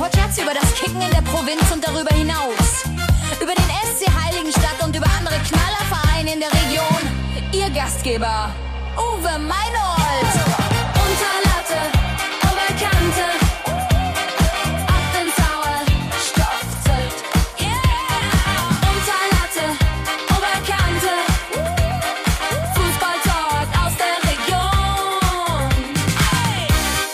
Podcast über das Kicken in der Provinz und darüber hinaus. Über den SC Heiligenstadt und über andere Knallervereine in der Region. Ihr Gastgeber, Uwe Meinold. Unter Latte, Oberkante. Ab ins Sauerstoffzelt. Yeah! Unter Latte, Oberkante. Fußballtalk aus der Region. Hey!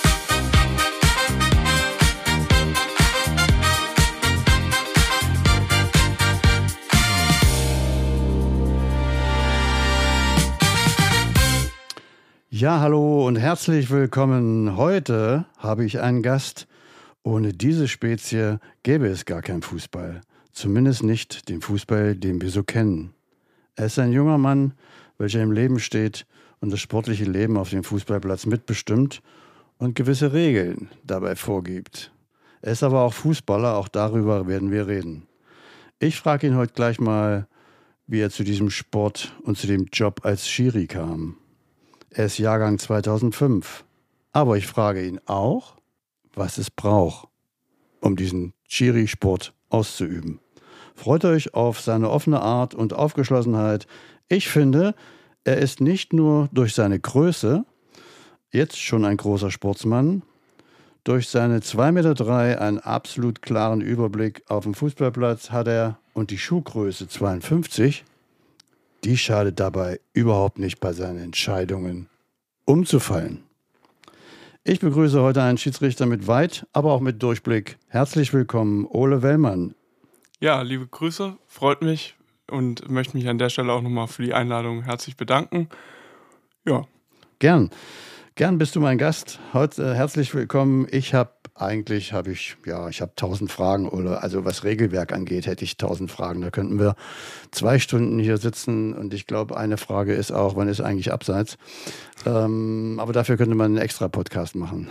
Ja, hallo und herzlich willkommen. Heute habe ich einen Gast. Ohne diese Spezie gäbe es gar keinen Fußball. Zumindest nicht den Fußball, den wir so kennen. Er ist ein junger Mann, welcher im Leben steht und das sportliche Leben auf dem Fußballplatz mitbestimmt und gewisse Regeln dabei vorgibt. Er ist aber auch Fußballer, auch darüber werden wir reden. Ich frage ihn heute gleich mal, wie er zu diesem Sport und zu dem Job als Schiri kam. Er ist Jahrgang 2005. Aber ich frage ihn auch, was es braucht, um diesen Schiri-Sport auszuüben. Freut euch auf seine offene Art und Aufgeschlossenheit. Ich finde, er ist nicht nur durch seine Größe jetzt schon ein großer Sportsmann, durch seine 2,3 Meter einen absolut klaren Überblick auf dem Fußballplatz hat er und die Schuhgröße 52, die schadet dabei überhaupt nicht bei seinen Entscheidungen umzufallen. Ich begrüße heute einen Schiedsrichter mit Weit, aber auch mit Durchblick. Herzlich willkommen, Ole Wellmann. Ja, liebe Grüße, freut mich und möchte mich an der Stelle auch nochmal für die Einladung herzlich bedanken. Ja. Gern bist du mein Gast. Heute herzlich willkommen. Ich habe 1000 Fragen, Ole. Also was Regelwerk angeht, hätte ich 1000 Fragen. Da könnten wir 2 Stunden hier sitzen und ich glaube, eine Frage ist auch, wann ist eigentlich Abseits? Aber dafür könnte man einen extra Podcast machen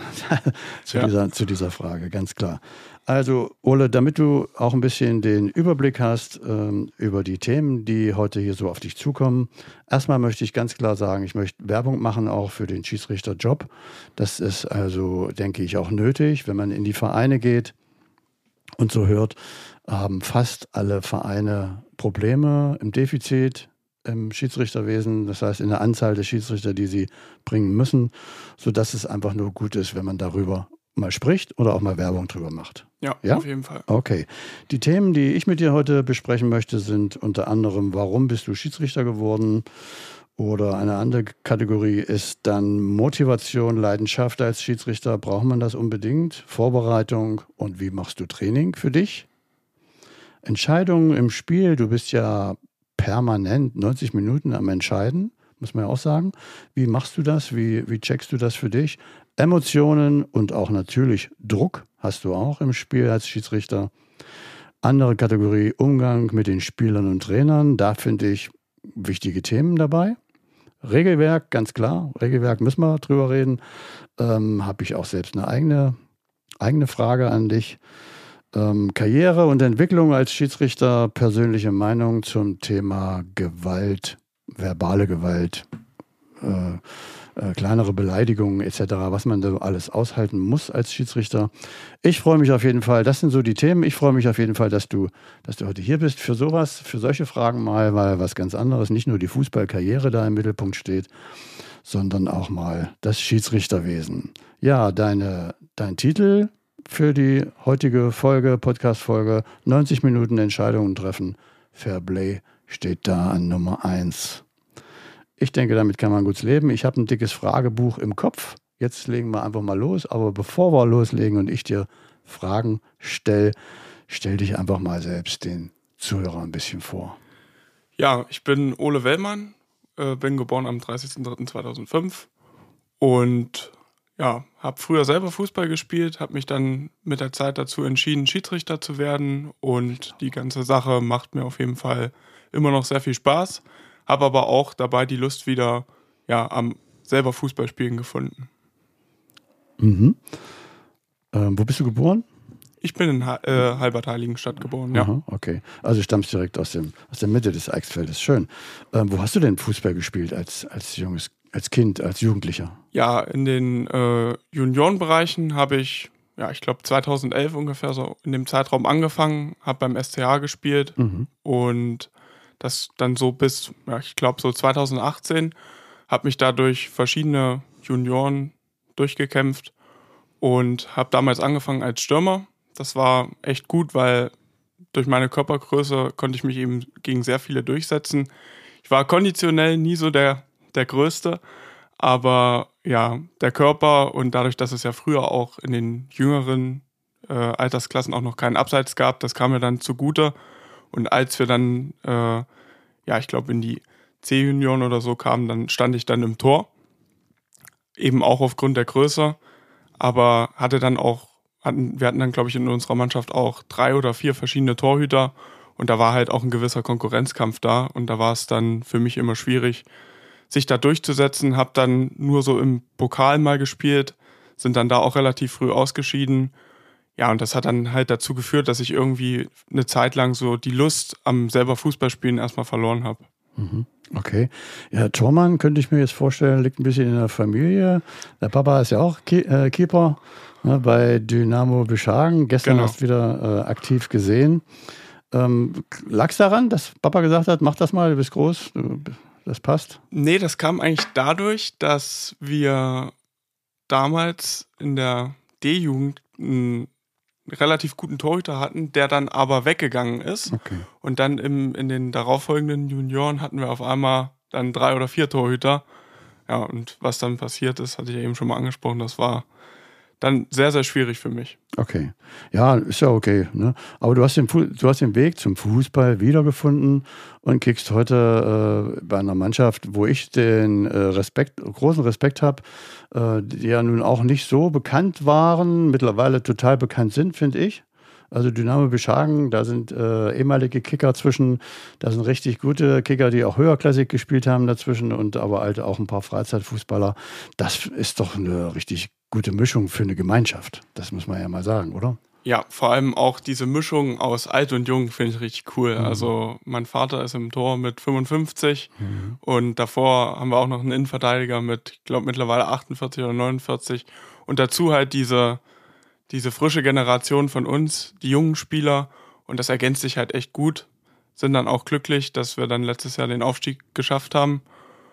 zu dieser Frage, ganz klar. Also Ole, damit du auch ein bisschen den Überblick hast über die Themen, die heute hier so auf dich zukommen. Erstmal möchte ich ganz klar sagen, ich möchte Werbung machen auch für den Schiedsrichterjob. Das ist also, denke ich, auch nötig, wenn man in die Vereine geht und so hört, haben fast alle Vereine Probleme im Defizit im Schiedsrichterwesen, das heißt in der Anzahl der Schiedsrichter, die sie bringen müssen, sodass es einfach nur gut ist, wenn man darüber mal spricht oder auch mal Werbung drüber macht. Ja, auf jeden Fall. Okay. Die Themen, die ich mit dir heute besprechen möchte, sind unter anderem, warum bist du Schiedsrichter geworden? Oder eine andere Kategorie ist dann Motivation, Leidenschaft als Schiedsrichter. Braucht man das unbedingt? Vorbereitung und wie machst du Training für dich? Entscheidungen im Spiel, du bist ja permanent 90 Minuten am Entscheiden, muss man ja auch sagen. Wie machst du das? Wie checkst du das für dich? Emotionen und auch natürlich Druck hast du auch im Spiel als Schiedsrichter. Andere Kategorie, Umgang mit den Spielern und Trainern. Da finde ich wichtige Themen dabei. Regelwerk, ganz klar. Regelwerk müssen wir drüber reden. Habe ich auch selbst eine eigene Frage an dich. Karriere und Entwicklung als Schiedsrichter, persönliche Meinung zum Thema Gewalt, verbale Gewalt, kleinere Beleidigungen etc., was man da alles aushalten muss als Schiedsrichter. Ich freue mich auf jeden Fall, das sind so die Themen, ich freue mich auf jeden Fall, dass du heute hier bist für sowas, für solche Fragen mal, weil was ganz anderes, nicht nur die Fußballkarriere da im Mittelpunkt steht, sondern auch mal das Schiedsrichterwesen. Ja, dein Titel für die heutige Podcast-Folge, 90 Minuten Entscheidungen treffen, Fairplay steht da an Nummer 1. Ich denke, damit kann man gut leben. Ich habe ein dickes Fragebuch im Kopf. Jetzt legen wir einfach mal los. Aber bevor wir loslegen und ich dir Fragen stell dich einfach mal selbst den Zuhörer ein bisschen vor. Ja, ich bin Ole Wellmann, bin geboren am 30.03.2005 und ja, habe früher selber Fußball gespielt, habe mich dann mit der Zeit dazu entschieden, Schiedsrichter zu werden und die ganze Sache macht mir auf jeden Fall immer noch sehr viel Spaß. Habe aber auch dabei die Lust wieder am selber Fußballspielen gefunden. Mhm. Wo bist du geboren? Ich bin in Halbert-Heiligenstadt geboren, ja. Aha, okay. Also stammst direkt aus der Mitte des Eichsfeldes. Schön. Wo hast du denn Fußball gespielt als Kind, als Jugendlicher? Ja, in den Juniorenbereichen habe ich ich glaube 2011 ungefähr so in dem Zeitraum angefangen, habe beim SCH gespielt und das dann so bis, ich glaube so 2018, habe mich da durch verschiedene Junioren durchgekämpft und habe damals angefangen als Stürmer. Das war echt gut, weil durch meine Körpergröße konnte ich mich eben gegen sehr viele durchsetzen. Ich war konditionell nie so der Größte, aber ja, der Körper und dadurch, dass es ja früher auch in den jüngeren Altersklassen auch noch keinen Abseits gab, das kam mir dann zugute. Und als wir dann, ich glaube in die C-Junioren oder so kamen, dann stand ich dann im Tor. Eben auch aufgrund der Größe, aber wir hatten dann, glaube ich, in unserer Mannschaft auch 3 oder 4 verschiedene Torhüter und da war halt auch ein gewisser Konkurrenzkampf da und da war es dann für mich immer schwierig, sich da durchzusetzen. Habe dann nur so im Pokal mal gespielt, sind dann da auch relativ früh ausgeschieden. Ja, und das hat dann halt dazu geführt, dass ich irgendwie eine Zeit lang so die Lust am selber Fußballspielen erstmal verloren habe. Okay. Ja, Tormann könnte ich mir jetzt vorstellen, liegt ein bisschen in der Familie. Der Papa ist ja auch Keeper, ne, bei Dynamo Beschagen. Gestern Genau. hast du wieder aktiv gesehen. Lag es daran, dass Papa gesagt hat, mach das mal, du bist groß, das passt? Nee, das kam eigentlich dadurch, dass wir damals in der D-Jugend einen relativ guten Torhüter hatten, der dann aber weggegangen ist. Okay. Und dann in den darauffolgenden Junioren hatten wir auf einmal dann 3 oder 4 Torhüter. Ja, und was dann passiert ist, hatte ich ja eben schon mal angesprochen, das war dann sehr, sehr schwierig für mich. Okay. Ja, ist ja okay. Ne? Aber du hast den Weg zum Fußball wiedergefunden und kickst heute bei einer Mannschaft, wo ich den großen Respekt habe, die ja nun auch nicht so bekannt waren, mittlerweile total bekannt sind, finde ich. Also Dynamo Beschagen, da sind ehemalige Kicker zwischen, da sind richtig gute Kicker, die auch höherklassig gespielt haben dazwischen und aber halt auch ein paar Freizeitfußballer. Das ist doch eine richtig gute Mischung für eine Gemeinschaft. Das muss man ja mal sagen, oder? Ja, vor allem auch diese Mischung aus alt und jung finde ich richtig cool. Also mein Vater ist im Tor mit 55 und davor haben wir auch noch einen Innenverteidiger mit, ich glaube mittlerweile 48 oder 49 und dazu halt diese frische Generation von uns, die jungen Spieler und das ergänzt sich halt echt gut. Sind dann auch glücklich, dass wir dann letztes Jahr den Aufstieg geschafft haben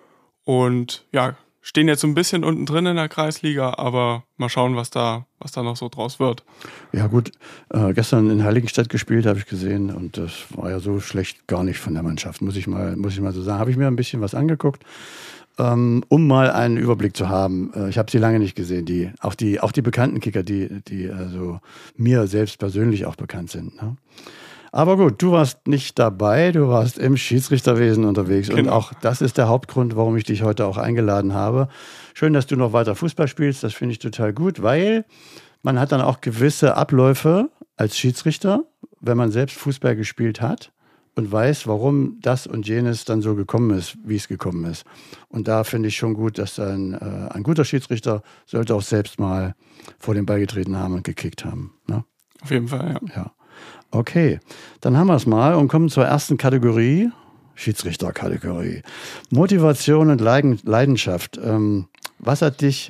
und ja, stehen jetzt so ein bisschen unten drin in der Kreisliga, aber mal schauen, was da noch so draus wird. Ja gut, gestern in Heiligenstadt gespielt, habe ich gesehen und das war ja so schlecht gar nicht von der Mannschaft, muss ich mal so sagen. Habe ich mir ein bisschen was angeguckt, um mal einen Überblick zu haben. Ich habe sie lange nicht gesehen, auch die bekannten Kicker, die also mir selbst persönlich auch bekannt sind. Ne? Aber gut, du warst nicht dabei, du warst im Schiedsrichterwesen unterwegs. Genau. Und auch das ist der Hauptgrund, warum ich dich heute auch eingeladen habe. Schön, dass du noch weiter Fußball spielst, das finde ich total gut, weil man hat dann auch gewisse Abläufe als Schiedsrichter, wenn man selbst Fußball gespielt hat und weiß, warum das und jenes dann so gekommen ist, wie es gekommen ist. Und da finde ich schon gut, dass ein guter Schiedsrichter sollte auch selbst mal vor den Ball getreten haben und gekickt haben. Ne? Auf jeden Fall, Ja. Okay, dann haben wir es mal und kommen zur ersten Kategorie, Schiedsrichterkategorie. Motivation und Leidenschaft. Was hat dich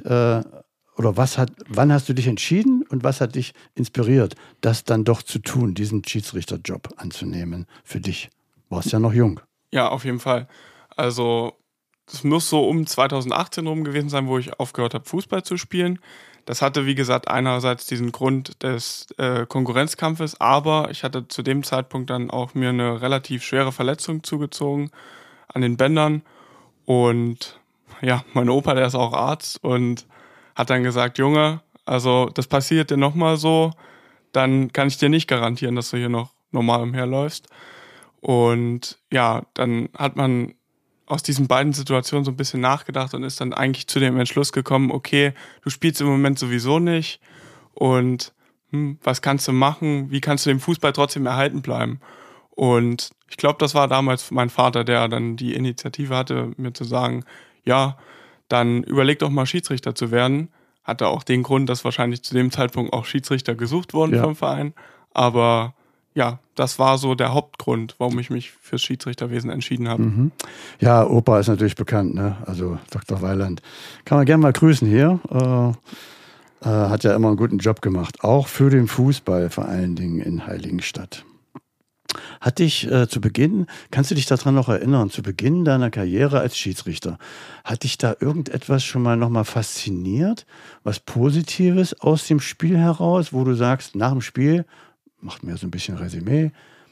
wann hast du dich entschieden und was hat dich inspiriert, das dann doch zu tun, diesen Schiedsrichterjob anzunehmen für dich? Warst ja noch jung. Ja, auf jeden Fall. Also es muss so um 2018 rum gewesen sein, wo ich aufgehört habe, Fußball zu spielen. Das hatte, wie gesagt, einerseits diesen Grund des Konkurrenzkampfes, aber ich hatte zu dem Zeitpunkt dann auch mir eine relativ schwere Verletzung zugezogen an den Bändern. Und ja, mein Opa, der ist auch Arzt und hat dann gesagt, Junge, also das passiert dir nochmal so, dann kann ich dir nicht garantieren, dass du hier noch normal umherläufst. Und ja, dann hat man aus diesen beiden Situationen so ein bisschen nachgedacht und ist dann eigentlich zu dem Entschluss gekommen, okay, du spielst im Moment sowieso nicht und was kannst du machen, wie kannst du dem Fußball trotzdem erhalten bleiben? Und ich glaube, das war damals mein Vater, der dann die Initiative hatte, mir zu sagen, ja, dann überleg doch mal Schiedsrichter zu werden. Hatte auch den Grund, dass wahrscheinlich zu dem Zeitpunkt auch Schiedsrichter gesucht wurden vom Verein, aber ja, das war so der Hauptgrund, warum ich mich fürs Schiedsrichterwesen entschieden habe. Mhm. Ja, Opa ist natürlich bekannt, ne? Also Dr. Weiland. Kann man gerne mal grüßen hier. hat ja immer einen guten Job gemacht, auch für den Fußball vor allen Dingen in Heiligenstadt. Hat dich zu Beginn, kannst du dich daran noch erinnern, zu Beginn deiner Karriere als Schiedsrichter, hat dich da irgendetwas schon mal nochmal fasziniert, was Positives aus dem Spiel heraus, wo du sagst, nach dem Spiel, macht mir so ein bisschen Resümee,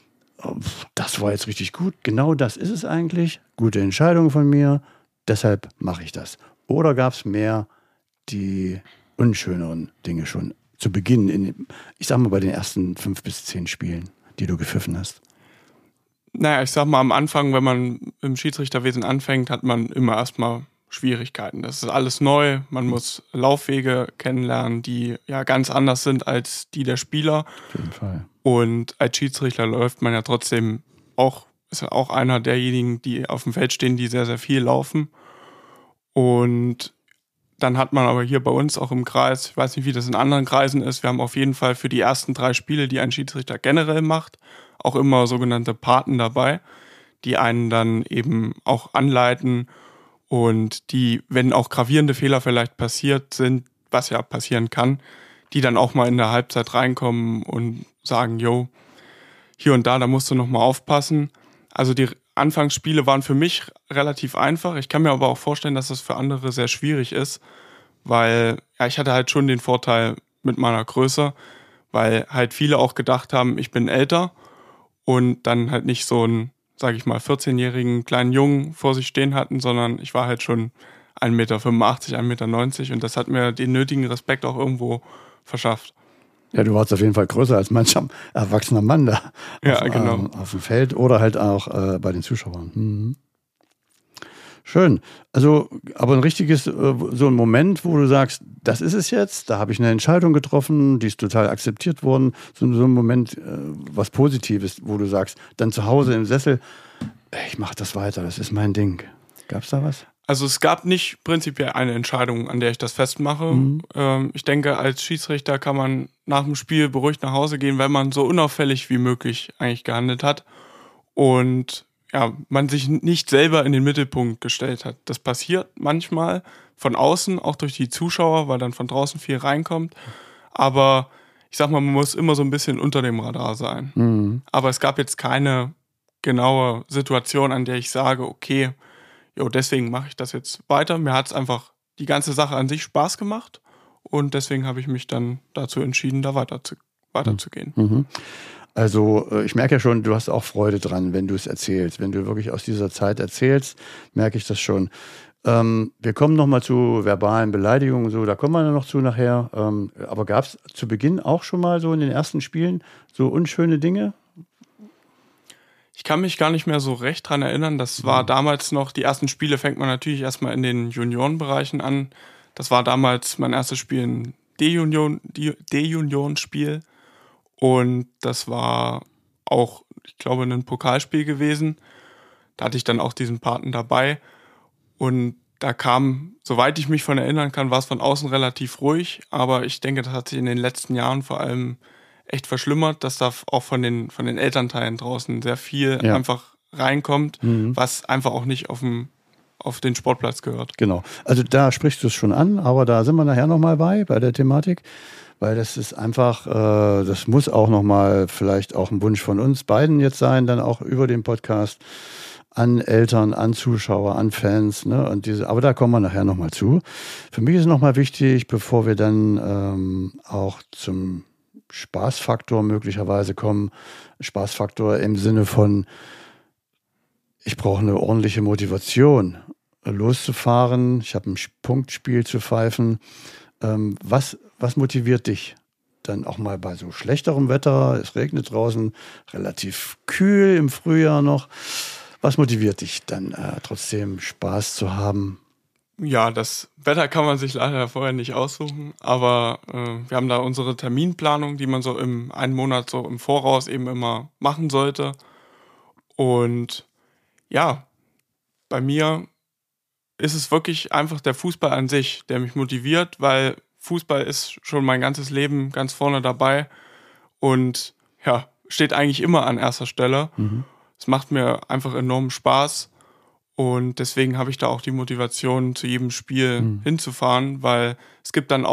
das war jetzt richtig gut, genau das ist es eigentlich, gute Entscheidung von mir, deshalb mache ich das. Oder gab es mehr die unschöneren Dinge schon zu Beginn, ich sag mal bei den ersten 5 bis 10 Spielen, die du gepfiffen hast? Naja, ich sag mal, am Anfang, wenn man im Schiedsrichterwesen anfängt, hat man immer erstmal Schwierigkeiten. Das ist alles neu, man muss Laufwege kennenlernen, die ja ganz anders sind als die der Spieler. Auf jeden Fall. Und als Schiedsrichter läuft man ja trotzdem auch, ist ja auch einer derjenigen, die auf dem Feld stehen, die sehr, sehr viel laufen. Und dann hat man aber hier bei uns auch im Kreis, ich weiß nicht, wie das in anderen Kreisen ist, wir haben auf jeden Fall für die ersten 3 Spiele, die ein Schiedsrichter generell macht, auch immer sogenannte Paten dabei, die einen dann eben auch anleiten und die, wenn auch gravierende Fehler vielleicht passiert sind, was ja passieren kann, die dann auch mal in der Halbzeit reinkommen und sagen, jo, hier und da musst du nochmal aufpassen. Also die Anfangsspiele waren für mich relativ einfach. Ich kann mir aber auch vorstellen, dass das für andere sehr schwierig ist, weil ja, ich hatte halt schon den Vorteil mit meiner Größe, weil halt viele auch gedacht haben, ich bin älter und dann halt nicht so einen, sage ich mal, 14-jährigen kleinen Jungen vor sich stehen hatten, sondern ich war halt schon 1,85 Meter, 1,90 Meter und das hat mir den nötigen Respekt auch irgendwo verschafft. Ja, du warst auf jeden Fall größer als mancher erwachsener Mann da genau. Auf dem Feld oder halt auch bei den Zuschauern. Mhm. Schön. Also, aber ein richtiges, so ein Moment, wo du sagst, das ist es jetzt, da habe ich eine Entscheidung getroffen, die ist total akzeptiert worden. So ein Moment, was Positives, wo du sagst, dann zu Hause im Sessel, ich mache das weiter, das ist mein Ding. Gab es da was? Also es gab nicht prinzipiell eine Entscheidung, an der ich das festmache. Mhm. Ich denke, als Schiedsrichter kann man nach dem Spiel beruhigt nach Hause gehen, weil man so unauffällig wie möglich eigentlich gehandelt hat und ja, man sich nicht selber in den Mittelpunkt gestellt hat. Das passiert manchmal von außen, auch durch die Zuschauer, weil dann von draußen viel reinkommt. Aber ich sag mal, man muss immer so ein bisschen unter dem Radar sein. Mhm. Aber es gab jetzt keine genaue Situation, an der ich sage, okay, deswegen mache ich das jetzt weiter. Mir hat es einfach die ganze Sache an sich Spaß gemacht und deswegen habe ich mich dann dazu entschieden, da weiterzugehen. Mhm. Also ich merke ja schon, du hast auch Freude dran, wenn du es erzählst. Wenn du wirklich aus dieser Zeit erzählst, merke ich das schon. Wir kommen nochmal zu verbalen Beleidigungen, so, da kommen wir noch zu nachher. Aber gab es zu Beginn auch schon mal so in den ersten Spielen so unschöne Dinge? Ich kann mich gar nicht mehr so recht dran erinnern. Das war damals noch, die ersten Spiele fängt man natürlich erstmal in den Juniorenbereichen an. Das war damals mein erstes Spiel, ein D-Junioren-Spiel. Und das war auch, ich glaube, ein Pokalspiel gewesen. Da hatte ich dann auch diesen Paten dabei. Und da kam, soweit ich mich von erinnern kann, war es von außen relativ ruhig. Aber ich denke, das hat sich in den letzten Jahren vor allem echt verschlimmert, dass da auch von den Elternteilen draußen sehr viel einfach reinkommt, was einfach auch nicht auf den Sportplatz gehört. Genau. Also da sprichst du es schon an, aber da sind wir nachher nochmal bei der Thematik, weil das ist einfach, das muss auch nochmal vielleicht auch ein Wunsch von uns beiden jetzt sein, dann auch über den Podcast an Eltern, an Zuschauer, an Fans, ne? Und aber da kommen wir nachher nochmal zu. Für mich ist nochmal wichtig, bevor wir dann auch zum Spaßfaktor möglicherweise kommen. Spaßfaktor im Sinne von, ich brauche eine ordentliche Motivation, loszufahren. Ich habe ein Punktspiel zu pfeifen. Was motiviert dich dann auch mal bei so schlechterem Wetter? Es regnet draußen, relativ kühl im Frühjahr noch. Was motiviert dich dann trotzdem Spaß zu haben? Ja, das Wetter kann man sich leider vorher nicht aussuchen, aber wir haben da unsere Terminplanung, die man so einen Monat so im Voraus eben immer machen sollte. Und ja, bei mir ist es wirklich einfach der Fußball an sich, der mich motiviert, weil Fußball ist schon mein ganzes Leben ganz vorne dabei und ja, steht eigentlich immer an erster Stelle. Es macht mir einfach enorm Spaß. Und deswegen habe ich da auch die Motivation, zu jedem Spiel hinzufahren, weil es gibt dann auch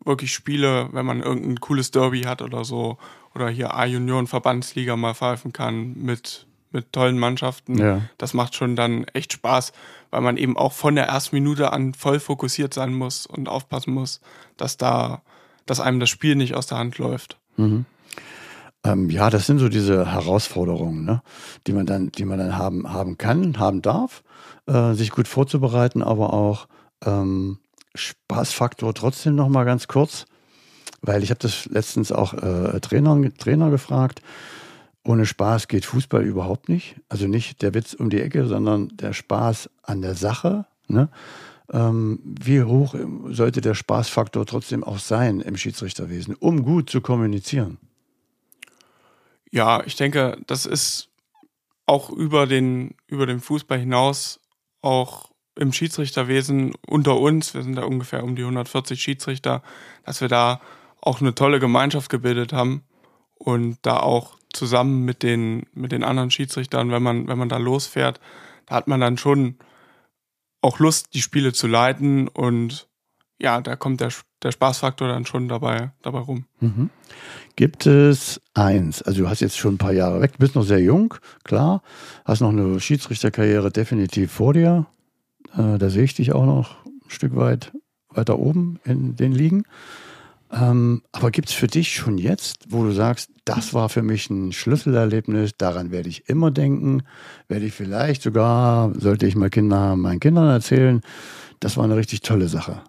wirklich Spiele, wenn man irgendein cooles Derby hat oder so, oder hier A-Junioren-Verbandsliga mal pfeifen kann mit tollen Mannschaften. Ja. Das macht schon dann echt Spaß, weil man eben auch von der ersten Minute an voll fokussiert sein muss und aufpassen muss, dass einem das Spiel nicht aus der Hand läuft. Mhm. Ja, das sind so diese Herausforderungen, ne? die man dann haben kann, haben darf, sich gut vorzubereiten, aber auch Spaßfaktor trotzdem noch mal ganz kurz, weil ich habe das letztens auch Trainer gefragt. Ohne Spaß geht Fußball überhaupt nicht. Also nicht der Witz um die Ecke, sondern der Spaß an der Sache. Ne? Wie hoch sollte der Spaßfaktor trotzdem auch sein im Schiedsrichterwesen, um gut zu kommunizieren? Ja, ich denke, das ist auch über den Fußball hinaus auch im Schiedsrichterwesen unter uns, wir sind da ungefähr um die 140 Schiedsrichter, dass wir da auch eine tolle Gemeinschaft gebildet haben und da auch zusammen mit den anderen Schiedsrichtern, wenn man da losfährt, da hat man dann schon auch Lust, die Spiele zu leiten und ja, da kommt der Spaßfaktor dann schon dabei rum. Mhm. Gibt es eins, also du hast jetzt schon ein paar Jahre weg, bist noch sehr jung, klar, hast noch eine Schiedsrichterkarriere definitiv vor dir, da sehe ich dich auch noch ein Stück weit weiter oben in den Ligen. Aber gibt es für dich schon jetzt, wo du sagst, das war für mich ein Schlüsselerlebnis, daran werde ich immer denken, werde ich vielleicht sogar, sollte ich mal Kinder haben, meinen Kindern erzählen, das war eine richtig tolle Sache.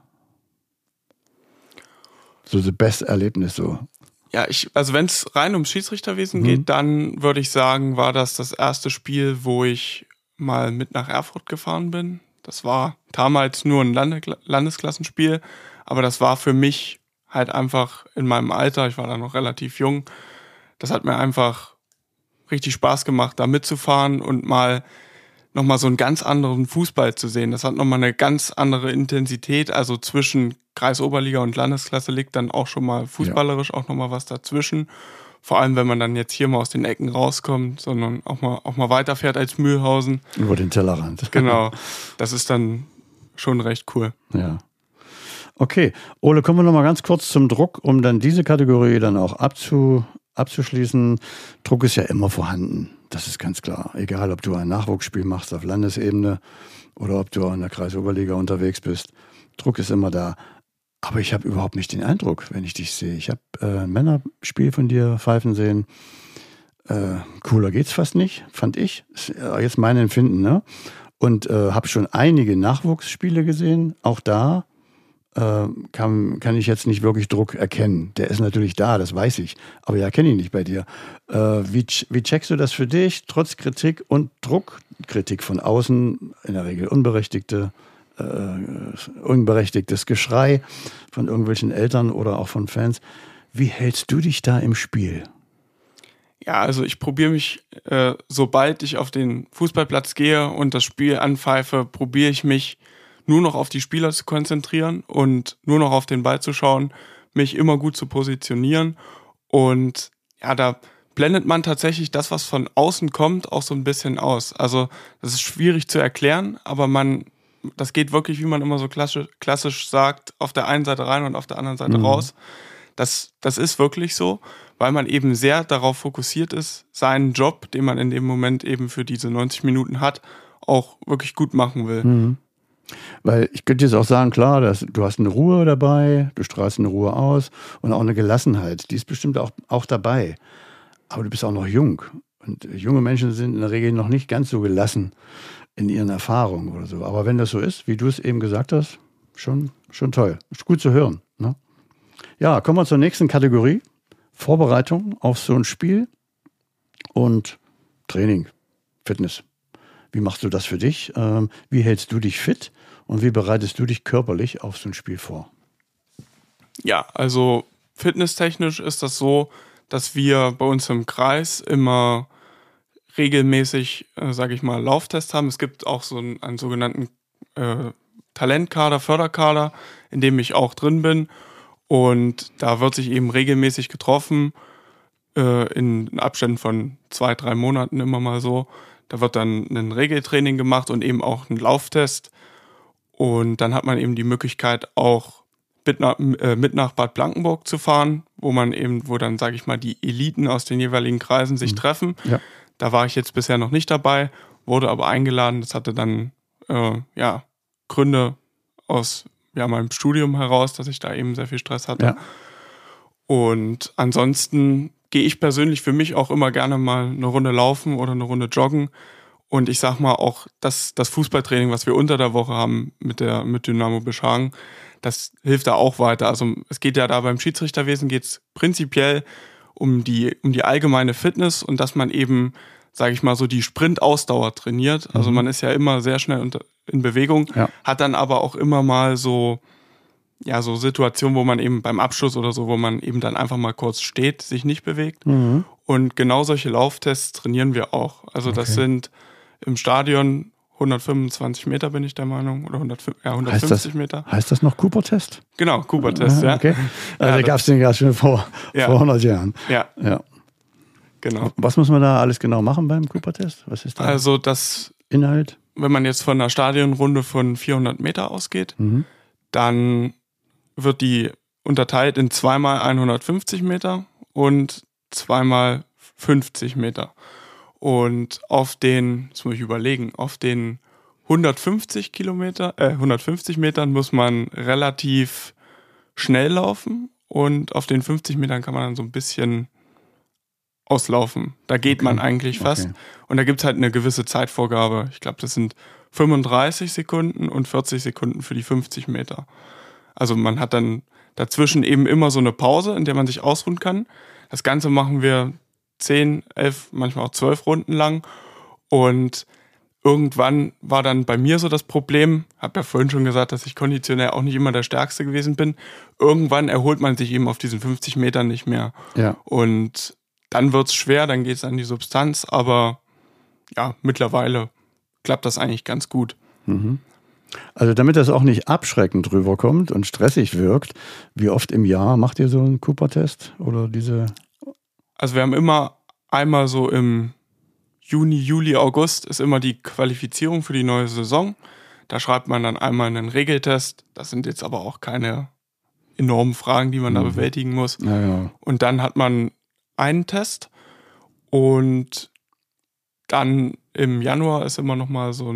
So das beste Erlebnis so. Ja, also wenn es rein ums Schiedsrichterwesen geht, dann würde ich sagen, war das erste Spiel, wo ich mal mit nach Erfurt gefahren bin. Das war damals nur ein Landesklassenspiel, aber das war für mich halt einfach in meinem Alter, ich war da noch relativ jung, das hat mir einfach richtig Spaß gemacht, da mitzufahren und nochmal so einen ganz anderen Fußball zu sehen. Das hat nochmal eine ganz andere Intensität, also zwischen Kreisoberliga und Landesklasse liegt dann auch schon mal fußballerisch auch nochmal was dazwischen. Vor allem, wenn man dann jetzt hier mal aus den Ecken rauskommt, sondern auch mal weiterfährt als Mühlhausen. Über den Tellerrand. Genau, das ist dann schon recht cool. Ja. Okay, Ole, kommen wir noch mal ganz kurz zum Druck, um dann diese Kategorie dann auch abzuschließen. Druck ist ja immer vorhanden, das ist ganz klar. Egal, ob du ein Nachwuchsspiel machst auf Landesebene oder ob du in der Kreisoberliga unterwegs bist. Druck ist immer da. Aber ich habe überhaupt nicht den Eindruck, wenn ich dich sehe. Ich habe ein Männerspiel von dir pfeifen sehen. Cooler geht's fast nicht, fand ich. Ist jetzt mein Empfinden, ne? Und habe schon einige Nachwuchsspiele gesehen. Auch da kann ich jetzt nicht wirklich Druck erkennen. Der ist natürlich da, das weiß ich. Aber ja, kenne ich nicht bei dir. Wie checkst du das für dich, trotz Kritik und Druck? Kritik von außen, in der Regel unberechtigtes Geschrei von irgendwelchen Eltern oder auch von Fans. Wie hältst du dich da im Spiel? Ja, also ich probiere mich, sobald ich auf den Fußballplatz gehe und das Spiel anpfeife, probiere ich mich nur noch auf die Spieler zu konzentrieren und nur noch auf den Ball zu schauen, mich immer gut zu positionieren. Und ja, da blendet man tatsächlich das, was von außen kommt, auch so ein bisschen aus. Also das ist schwierig zu erklären, aber das geht wirklich, wie man immer so klassisch sagt, auf der einen Seite rein und auf der anderen Seite raus. Das ist wirklich so, weil man eben sehr darauf fokussiert ist, seinen Job, den man in dem Moment eben für diese 90 Minuten hat, auch wirklich gut machen will. Mhm. Weil ich könnte jetzt auch sagen, klar, du hast eine Ruhe dabei, du strahlst eine Ruhe aus und auch eine Gelassenheit, die ist bestimmt auch dabei. Aber du bist auch noch jung und junge Menschen sind in der Regel noch nicht ganz so gelassen in ihren Erfahrungen oder so. Aber wenn das so ist, wie du es eben gesagt hast, schon toll. Ist gut zu hören. Ne? Ja, kommen wir zur nächsten Kategorie. Vorbereitung auf so ein Spiel und Training, Fitness. Wie machst du das für dich? Wie hältst du dich fit? Und wie bereitest du dich körperlich auf so ein Spiel vor? Ja, also fitnesstechnisch ist das so, dass wir bei uns im Kreis immer regelmäßig, sage ich mal, Lauftests haben. Es gibt auch so einen sogenannten Talentkader, Förderkader, in dem ich auch drin bin. Und da wird sich eben regelmäßig getroffen, in Abständen von 2-3 Monaten immer mal so. Da wird dann ein Regeltraining gemacht und eben auch ein Lauftest. Und dann hat man eben die Möglichkeit, auch mit nach Bad Blankenburg zu fahren, wo dann, sage ich mal, die Eliten aus den jeweiligen Kreisen sich treffen. Ja. Da war ich jetzt bisher noch nicht dabei, wurde aber eingeladen. Das hatte dann Gründe aus meinem Studium heraus, dass ich da eben sehr viel Stress hatte. Ja. Und ansonsten gehe ich persönlich für mich auch immer gerne mal eine Runde laufen oder eine Runde joggen. Und ich sag mal auch, das Fußballtraining, was wir unter der Woche haben mit Dynamo Beschhagen, das hilft da auch weiter. Also es geht ja da beim Schiedsrichterwesen geht's prinzipiell um die allgemeine Fitness und dass man eben, sage ich mal, so die Sprint-Ausdauer trainiert. Also man ist ja immer sehr schnell in Bewegung, hat dann aber auch immer mal so Situationen, wo man eben beim Abschluss oder so, wo man eben dann einfach mal kurz steht, sich nicht bewegt. Und genau solche Lauftests trainieren wir auch. Also das sind im Stadion 125 Meter, bin ich der Meinung, oder 150 Meter. Heißt das noch Cooper-Test? Genau, Cooper-Test, ja. Okay. Also gab es den ja schon vor 100 Jahren. Ja. Genau. Was muss man da alles genau machen beim Cooper-Test? Was ist da? Also das Inhalt? Wenn man jetzt von einer Stadionrunde von 400 Meter ausgeht, dann wird die unterteilt in 2x 150 Meter und 2x 50 Meter. Und jetzt muss ich überlegen, auf den 150 Metern muss man relativ schnell laufen und auf den 50 Metern kann man dann so ein bisschen auslaufen. Da geht man eigentlich fast. Und da gibt es halt eine gewisse Zeitvorgabe. Ich glaube, das sind 35 Sekunden und 40 Sekunden für die 50 Meter. Also man hat dann dazwischen eben immer so eine Pause, in der man sich ausruhen kann. Das Ganze machen wir 10, 11, manchmal auch 12 Runden lang. Und irgendwann war dann bei mir so das Problem, habe ja vorhin schon gesagt, dass ich konditionell auch nicht immer der Stärkste gewesen bin. Irgendwann erholt man sich eben auf diesen 50 Metern nicht mehr. Ja. Und dann wird's schwer, dann geht's an die Substanz. Aber ja, mittlerweile klappt das eigentlich ganz gut. Also damit das auch nicht abschreckend rüberkommt und stressig wirkt, wie oft im Jahr macht ihr so einen Cooper-Test oder diese? Also wir haben immer einmal so im Juni, Juli, August ist immer die Qualifizierung für die neue Saison. Da schreibt man dann einmal einen Regeltest. Das sind jetzt aber auch keine enormen Fragen, die man da bewältigen muss. Ja, genau. Und dann hat man einen Test und dann im Januar ist immer noch mal so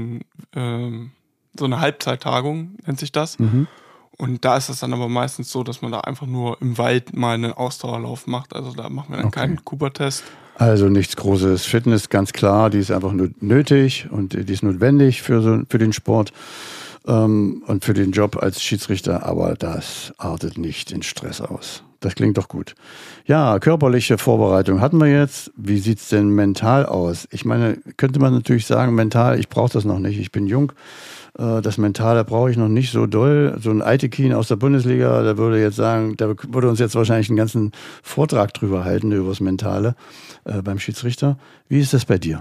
eine Halbzeittagung, nennt sich das. Und da ist es dann aber meistens so, dass man da einfach nur im Wald mal einen Ausdauerlauf macht. Also da machen wir dann keinen Cooper-Test. Also nichts Großes. Fitness, ganz klar, die ist einfach nur nötig und die ist notwendig für den Sport und für den Job als Schiedsrichter, aber das artet nicht in Stress aus. Das klingt doch gut. Ja, körperliche Vorbereitung hatten wir jetzt. Wie sieht es denn mental aus? Ich meine, könnte man natürlich sagen, mental, ich brauche das noch nicht, ich bin jung. Das Mentale brauche ich noch nicht so doll. So ein Aitekin aus der Bundesliga, der würde jetzt sagen, der würde uns jetzt wahrscheinlich einen ganzen Vortrag drüber halten, über das Mentale beim Schiedsrichter. Wie ist das bei dir?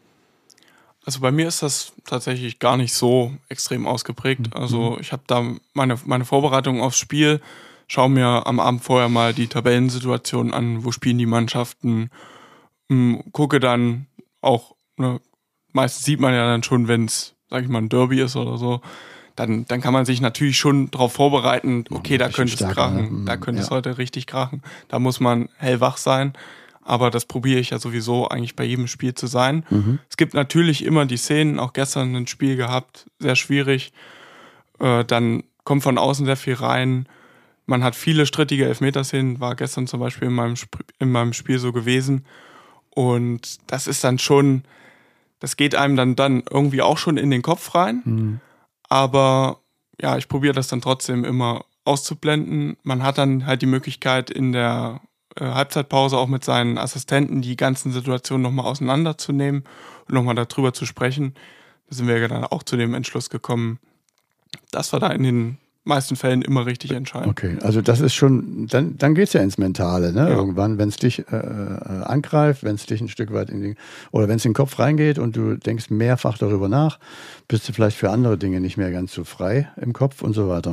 Also bei mir ist das tatsächlich gar nicht so extrem ausgeprägt. Also ich habe da meine Vorbereitung aufs Spiel, schaue mir am Abend vorher mal die Tabellensituation an, wo spielen die Mannschaften, gucke dann auch, meistens sieht man ja dann schon, wenn es, sag ich mal, ein Derby ist oder so, dann kann man sich natürlich schon darauf vorbereiten, okay, da könnte es krachen, da könnte es heute richtig krachen, da muss man hellwach sein, aber das probiere ich ja sowieso eigentlich bei jedem Spiel zu sein. Es gibt natürlich immer die Szenen, auch gestern ein Spiel gehabt, sehr schwierig, dann kommt von außen sehr viel rein, man hat viele strittige Elfmeterszenen, war gestern zum Beispiel in meinem Spiel so gewesen und das ist dann schon, das geht einem dann irgendwie auch schon in den Kopf rein, aber ja, ich probiere das dann trotzdem immer auszublenden. Man hat dann halt die Möglichkeit in der Halbzeitpause auch mit seinen Assistenten die ganzen Situationen nochmal auseinanderzunehmen und nochmal darüber zu sprechen. Da sind wir ja dann auch zu dem Entschluss gekommen, dass wir da in den meisten Fällen immer richtig entscheiden. Okay, also das ist schon, dann geht es ja ins Mentale, ne? Ja. Irgendwann, wenn es dich angreift, wenn es dich ein Stück weit oder wenn es in den Kopf reingeht und du denkst mehrfach darüber nach, bist du vielleicht für andere Dinge nicht mehr ganz so frei im Kopf und so weiter.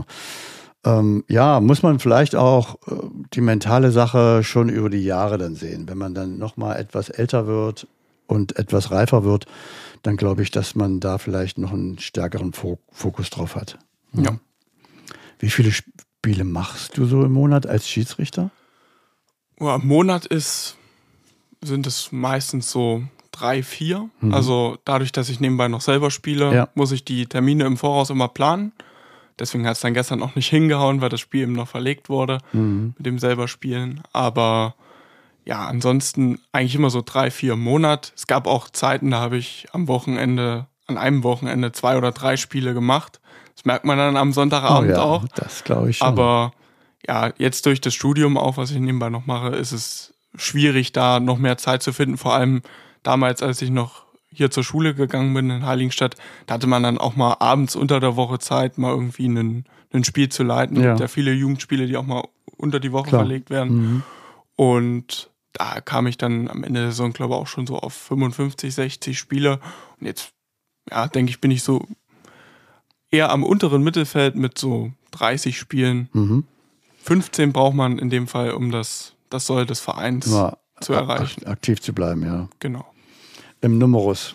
Muss man vielleicht auch die mentale Sache schon über die Jahre dann sehen. Wenn man dann nochmal etwas älter wird und etwas reifer wird, dann glaube ich, dass man da vielleicht noch einen stärkeren Fokus drauf hat. Ja. Wie viele Spiele machst du so im Monat als Schiedsrichter? Ja, im Monat sind es meistens so 3, 4. Also dadurch, dass ich nebenbei noch selber spiele, muss ich die Termine im Voraus immer planen. Deswegen hat es dann gestern auch nicht hingehauen, weil das Spiel eben noch verlegt wurde mit dem selber Spielen. Aber ja, ansonsten eigentlich immer so 3, 4 im Monat. Es gab auch Zeiten, da habe ich an einem Wochenende 2 oder 3 Spiele gemacht. Das merkt man dann am Sonntagabend auch. Das glaube ich schon. Aber ja, jetzt durch das Studium auch, was ich nebenbei noch mache, ist es schwierig, da noch mehr Zeit zu finden. Vor allem damals, als ich noch hier zur Schule gegangen bin in Heiligenstadt, da hatte man dann auch mal abends unter der Woche Zeit, mal irgendwie ein Spiel zu leiten. Es gibt ja viele Jugendspiele, die auch mal unter die Woche verlegt werden. Und da kam ich dann am Ende der Saison, glaube ich, auch schon so auf 55, 60 Spiele. Und jetzt, denke ich, bin ich so eher am unteren Mittelfeld mit so 30 Spielen. 15 braucht man in dem Fall, um das Soll des Vereins zu erreichen. Aktiv zu bleiben, ja. Genau. Im Numerus.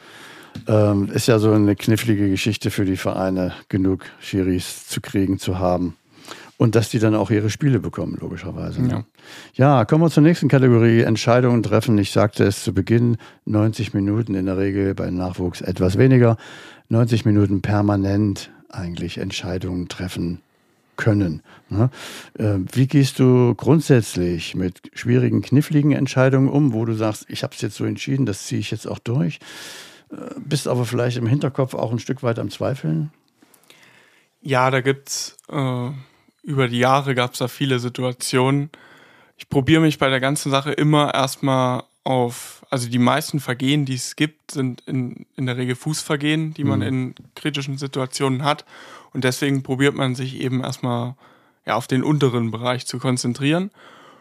Ist ja so eine knifflige Geschichte für die Vereine, genug Schiris zu kriegen, zu haben. Und dass die dann auch ihre Spiele bekommen, logischerweise. Ne? Ja, kommen wir zur nächsten Kategorie. Entscheidungen treffen. Ich sagte es zu Beginn, 90 Minuten in der Regel, bei Nachwuchs etwas weniger. 90 Minuten permanent eigentlich Entscheidungen treffen können. Ne? Wie gehst du grundsätzlich mit schwierigen, kniffligen Entscheidungen um, wo du sagst, ich habe es jetzt so entschieden, das ziehe ich jetzt auch durch, bist aber vielleicht im Hinterkopf auch ein Stück weit am Zweifeln? Ja, da gibt's über die Jahre gab es da viele Situationen. Ich probiere mich bei der ganzen Sache immer erstmal also die meisten Vergehen, die es gibt, sind in der Regel Fußvergehen, die man in kritischen Situationen hat. Und deswegen probiert man sich eben erstmal auf den unteren Bereich zu konzentrieren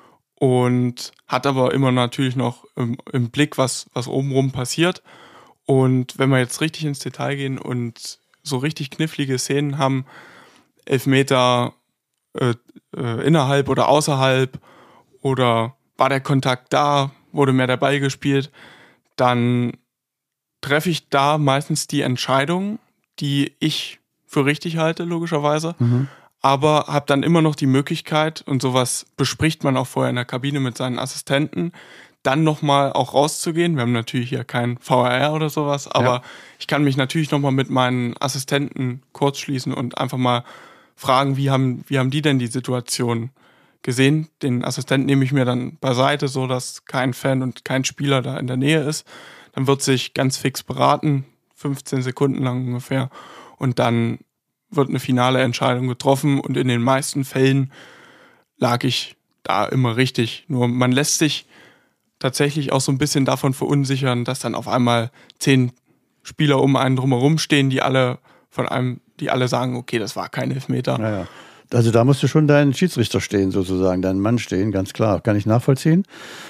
und hat aber immer natürlich noch im Blick, was obenrum passiert. Und wenn wir jetzt richtig ins Detail gehen und so richtig knifflige Szenen haben, Elfmeter innerhalb oder außerhalb oder war der Kontakt da, wurde mehr der Ball gespielt, dann treffe ich da meistens die Entscheidung, die ich für richtig halte, logischerweise. Aber habe dann immer noch die Möglichkeit, und sowas bespricht man auch vorher in der Kabine mit seinen Assistenten, dann nochmal auch rauszugehen. Wir haben natürlich hier kein VAR oder sowas, aber ich kann mich natürlich nochmal mit meinen Assistenten kurz schließen und einfach mal fragen, wie haben die denn die Situation gesehen? Den Assistenten nehme ich mir dann beiseite, so dass kein Fan und kein Spieler da in der Nähe ist. Dann wird sich ganz fix beraten, 15 Sekunden lang ungefähr. Und dann wird eine finale Entscheidung getroffen. Und in den meisten Fällen lag ich da immer richtig. Nur man lässt sich tatsächlich auch so ein bisschen davon verunsichern, dass dann auf einmal 10 Spieler um einen drumherum stehen, die alle sagen, okay, das war kein Elfmeter. Ja. Also da musst du schon deinen Schiedsrichter stehen, sozusagen, deinen Mann stehen, ganz klar. Kann ich nachvollziehen.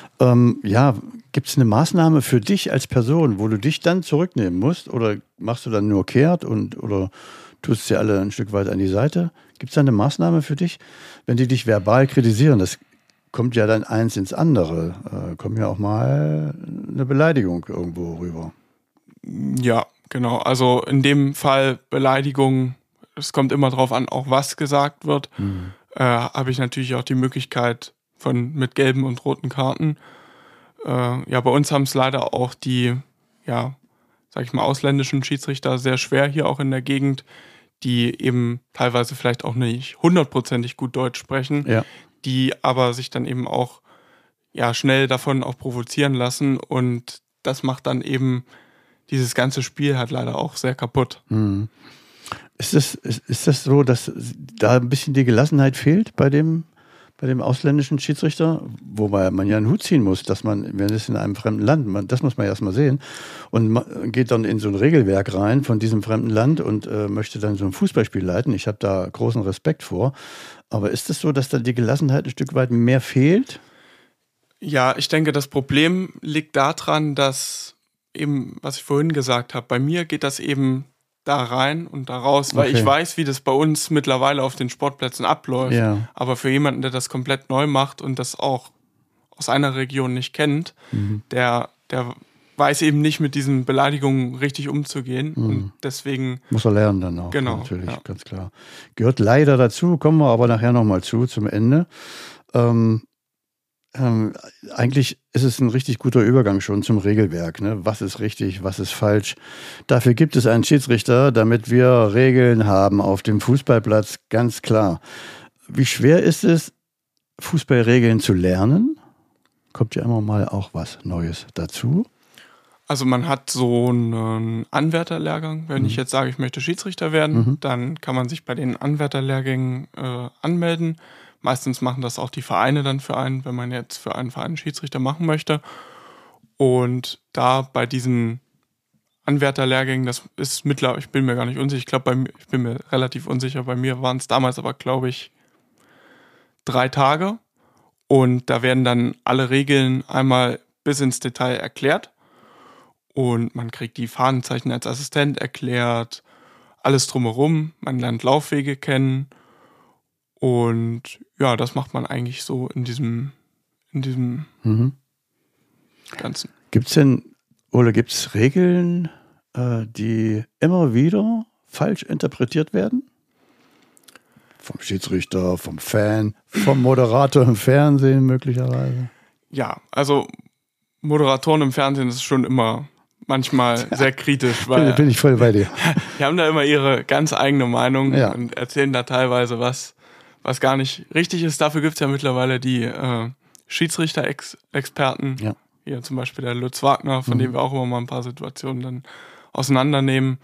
Gibt es eine Maßnahme für dich als Person, wo du dich dann zurücknehmen musst? Oder machst du dann nur kehrt oder tust sie alle ein Stück weit an die Seite? Gibt es da eine Maßnahme für dich? Wenn die dich verbal kritisieren, das kommt ja dann eins ins andere. Kommt ja auch mal eine Beleidigung irgendwo rüber. Ja, genau. Also in dem Fall Beleidigung, es kommt immer drauf an, auch was gesagt wird. Habe ich natürlich auch die Möglichkeit mit gelben und roten Karten. Bei uns haben es leider auch die, ausländischen Schiedsrichter sehr schwer hier auch in der Gegend, die eben teilweise vielleicht auch nicht 100%ig gut Deutsch sprechen, die aber sich dann eben auch schnell davon auch provozieren lassen, und das macht dann eben dieses ganze Spiel halt leider auch sehr kaputt. Ist das so, dass da ein bisschen die Gelassenheit fehlt bei dem ausländischen Schiedsrichter? Wobei man ja einen Hut ziehen muss, dass wenn es in einem fremden Land, das muss man ja erstmal sehen, und man geht dann in so ein Regelwerk rein von diesem fremden Land und möchte dann so ein Fußballspiel leiten. Ich habe da großen Respekt vor. Aber ist es so, dass da die Gelassenheit ein Stück weit mehr fehlt? Ja, ich denke, das Problem liegt daran, dass eben, was ich vorhin gesagt habe, bei mir geht das eben da rein und da raus, weil ich weiß, wie das bei uns mittlerweile auf den Sportplätzen abläuft. Ja. Aber für jemanden, der das komplett neu macht und das auch aus einer Region nicht kennt, der weiß eben nicht, mit diesen Beleidigungen richtig umzugehen. Und deswegen. Muss er lernen dann auch. Genau. Natürlich, ganz klar. Gehört leider dazu, kommen wir aber nachher nochmal zum Ende. Eigentlich ist es ein richtig guter Übergang schon zum Regelwerk. Ne? Was ist richtig, was ist falsch? Dafür gibt es einen Schiedsrichter, damit wir Regeln haben auf dem Fußballplatz, ganz klar. Wie schwer ist es, Fußballregeln zu lernen? Kommt ja immer mal auch was Neues dazu? Also man hat so einen Anwärterlehrgang. Wenn ich jetzt sage, ich möchte Schiedsrichter werden, dann kann man sich bei den Anwärterlehrgängen anmelden. Meistens machen das auch die Vereine dann für einen, wenn man jetzt für einen Verein Schiedsrichter machen möchte. Und da bei diesen Anwärterlehrgängen, das ist mittlerweile, ich bin mir gar nicht unsicher, ich bin mir relativ unsicher, bei mir waren es damals aber, glaube ich, 3 Tage. Und da werden dann alle Regeln einmal bis ins Detail erklärt. Und man kriegt die Fahnenzeichen als Assistent erklärt, alles drumherum, man lernt Laufwege kennen. Und ja, das macht man eigentlich so in diesem Ganzen. Gibt's Regeln, die immer wieder falsch interpretiert werden? Vom Schiedsrichter, vom Fan, vom Moderator im Fernsehen möglicherweise? Ja, also Moderatoren im Fernsehen ist schon immer manchmal sehr kritisch, weil Bin ich voll bei dir. die haben da immer ihre ganz eigene Meinung Ja. und erzählen da teilweise was gar nicht richtig ist. Dafür gibt es ja mittlerweile die Schiedsrichter-Experten. Ja. Hier zum Beispiel der Lutz Wagner, von dem wir auch immer mal ein paar Situationen dann auseinandernehmen.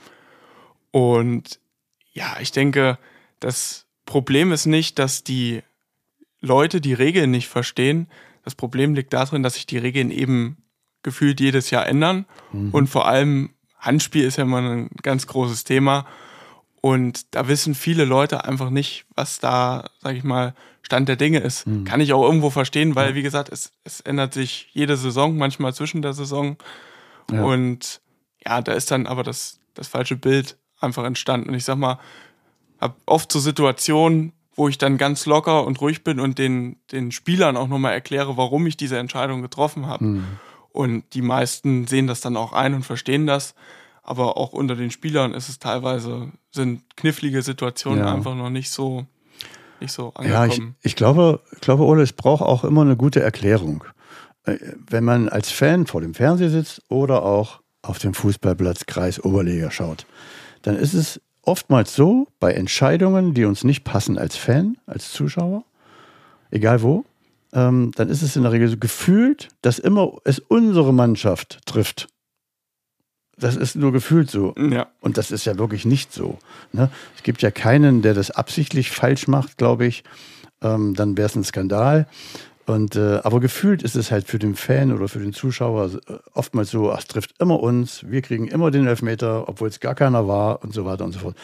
Und ja, ich denke, das Problem ist nicht, dass die Leute die Regeln nicht verstehen. Das Problem liegt darin, dass sich die Regeln eben gefühlt jedes Jahr ändern. Und vor allem Handspiel ist ja immer ein ganz großes Thema. Und da wissen viele Leute einfach nicht, was da, sag ich mal, Stand der Dinge ist. Kann ich auch irgendwo verstehen, weil, wie gesagt, es ändert sich jede Saison, manchmal zwischen der Saison. Ja. Und ja, da ist dann aber das falsche Bild einfach entstanden. Und ich sag mal, habe oft so Situationen, wo ich dann ganz locker und ruhig bin und den Spielern auch nochmal erkläre, warum ich diese Entscheidung getroffen habe. Und die meisten sehen das dann auch ein und verstehen das. Aber auch unter den Spielern ist es teilweise, sind knifflige Situationen einfach noch nicht so angekommen. Ja, ich glaube, Ole, es braucht auch immer eine gute Erklärung. Wenn man als Fan vor dem Fernseher sitzt oder auch auf dem Fußballplatz Kreis Oberliga schaut, dann ist es oftmals so, bei Entscheidungen, die uns nicht passen als Fan, als Zuschauer, egal wo, dann ist es in der Regel so gefühlt, dass immer es unsere Mannschaft trifft. Das ist nur gefühlt so. Ja. Und das ist ja wirklich nicht so. Ne? Es gibt ja keinen, der das absichtlich falsch macht, glaube ich. Dann wäre es ein Skandal. Aber gefühlt ist es halt für den Fan oder für den Zuschauer oftmals so, es trifft immer uns, wir kriegen immer den Elfmeter, obwohl es gar keiner war und so weiter und so fort.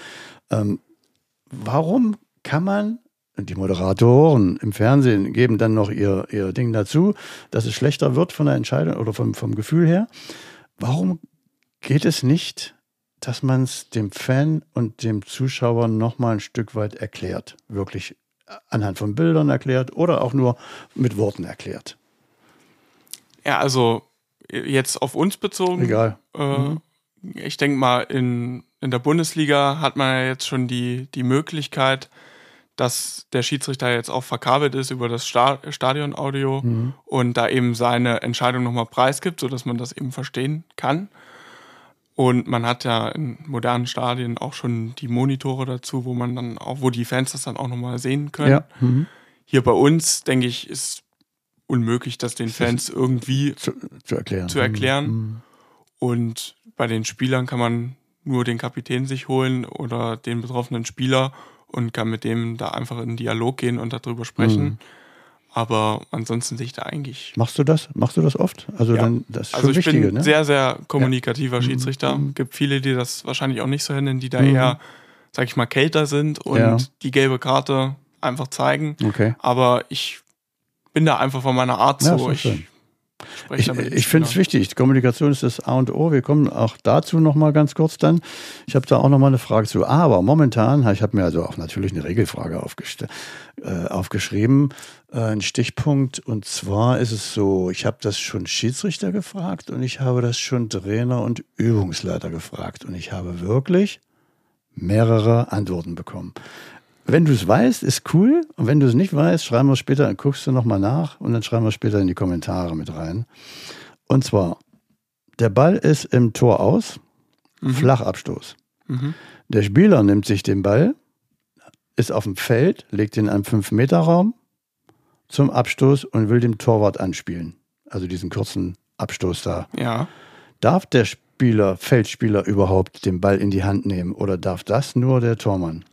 Warum kann man, und die Moderatoren im Fernsehen geben dann noch ihr Ding dazu, dass es schlechter wird von der Entscheidung oder vom Gefühl her, warum geht es nicht, dass man es dem Fan und dem Zuschauer nochmal ein Stück weit erklärt? Wirklich anhand von Bildern erklärt oder auch nur mit Worten erklärt? Ja, also jetzt auf uns bezogen. Egal. Ich denke mal, in der Bundesliga hat man ja jetzt schon die Möglichkeit, dass der Schiedsrichter jetzt auch verkabelt ist über das Stadionaudio und da eben seine Entscheidung nochmal preisgibt, sodass man das eben verstehen kann. Und man hat ja in modernen Stadien auch schon die Monitore dazu, wo die Fans das dann auch nochmal sehen können. Ja. Hier bei uns, denke ich, ist unmöglich, das den Fans irgendwie zu erklären. Und bei den Spielern kann man nur den Kapitän sich holen oder den betroffenen Spieler und kann mit dem da einfach in einen Dialog gehen und darüber sprechen. Aber ansonsten sehe ich da eigentlich... Machst du das oft? Also Ja. dann, das ist Also schon ich wichtige, bin ne? sehr, sehr kommunikativer Schiedsrichter. Gibt viele, die das wahrscheinlich auch nicht so handeln, die da eher, sag ich mal, kälter sind und die gelbe Karte einfach zeigen. Okay. Aber ich bin da einfach von meiner Art Ja, so. ist doch schön. Ich finde es wichtig. Kommunikation ist das A und O. Wir kommen auch dazu nochmal ganz kurz dann. Ich habe da auch nochmal eine Frage zu. Aber momentan, ich habe mir also auch natürlich eine Regelfrage aufgeschrieben, ein Stichpunkt. Und zwar ist es so, ich habe das schon Schiedsrichter gefragt und ich habe das schon Trainer und Übungsleiter gefragt. Und ich habe wirklich mehrere Antworten bekommen. Wenn du es weißt, ist cool. Und wenn du es nicht weißt, schreiben wir es später, dann guckst du nochmal nach und dann schreiben wir es später in die Kommentare mit rein. Und zwar, der Ball ist im Tor aus, Flachabstoß. Der Spieler nimmt sich den Ball, ist auf dem Feld, legt ihn in einen 5-Meter-Raum zum Abstoß und will dem Torwart anspielen. Also diesen kurzen Abstoß da. Ja. Darf der Feldspieler überhaupt den Ball in die Hand nehmen oder darf das nur der Tormann?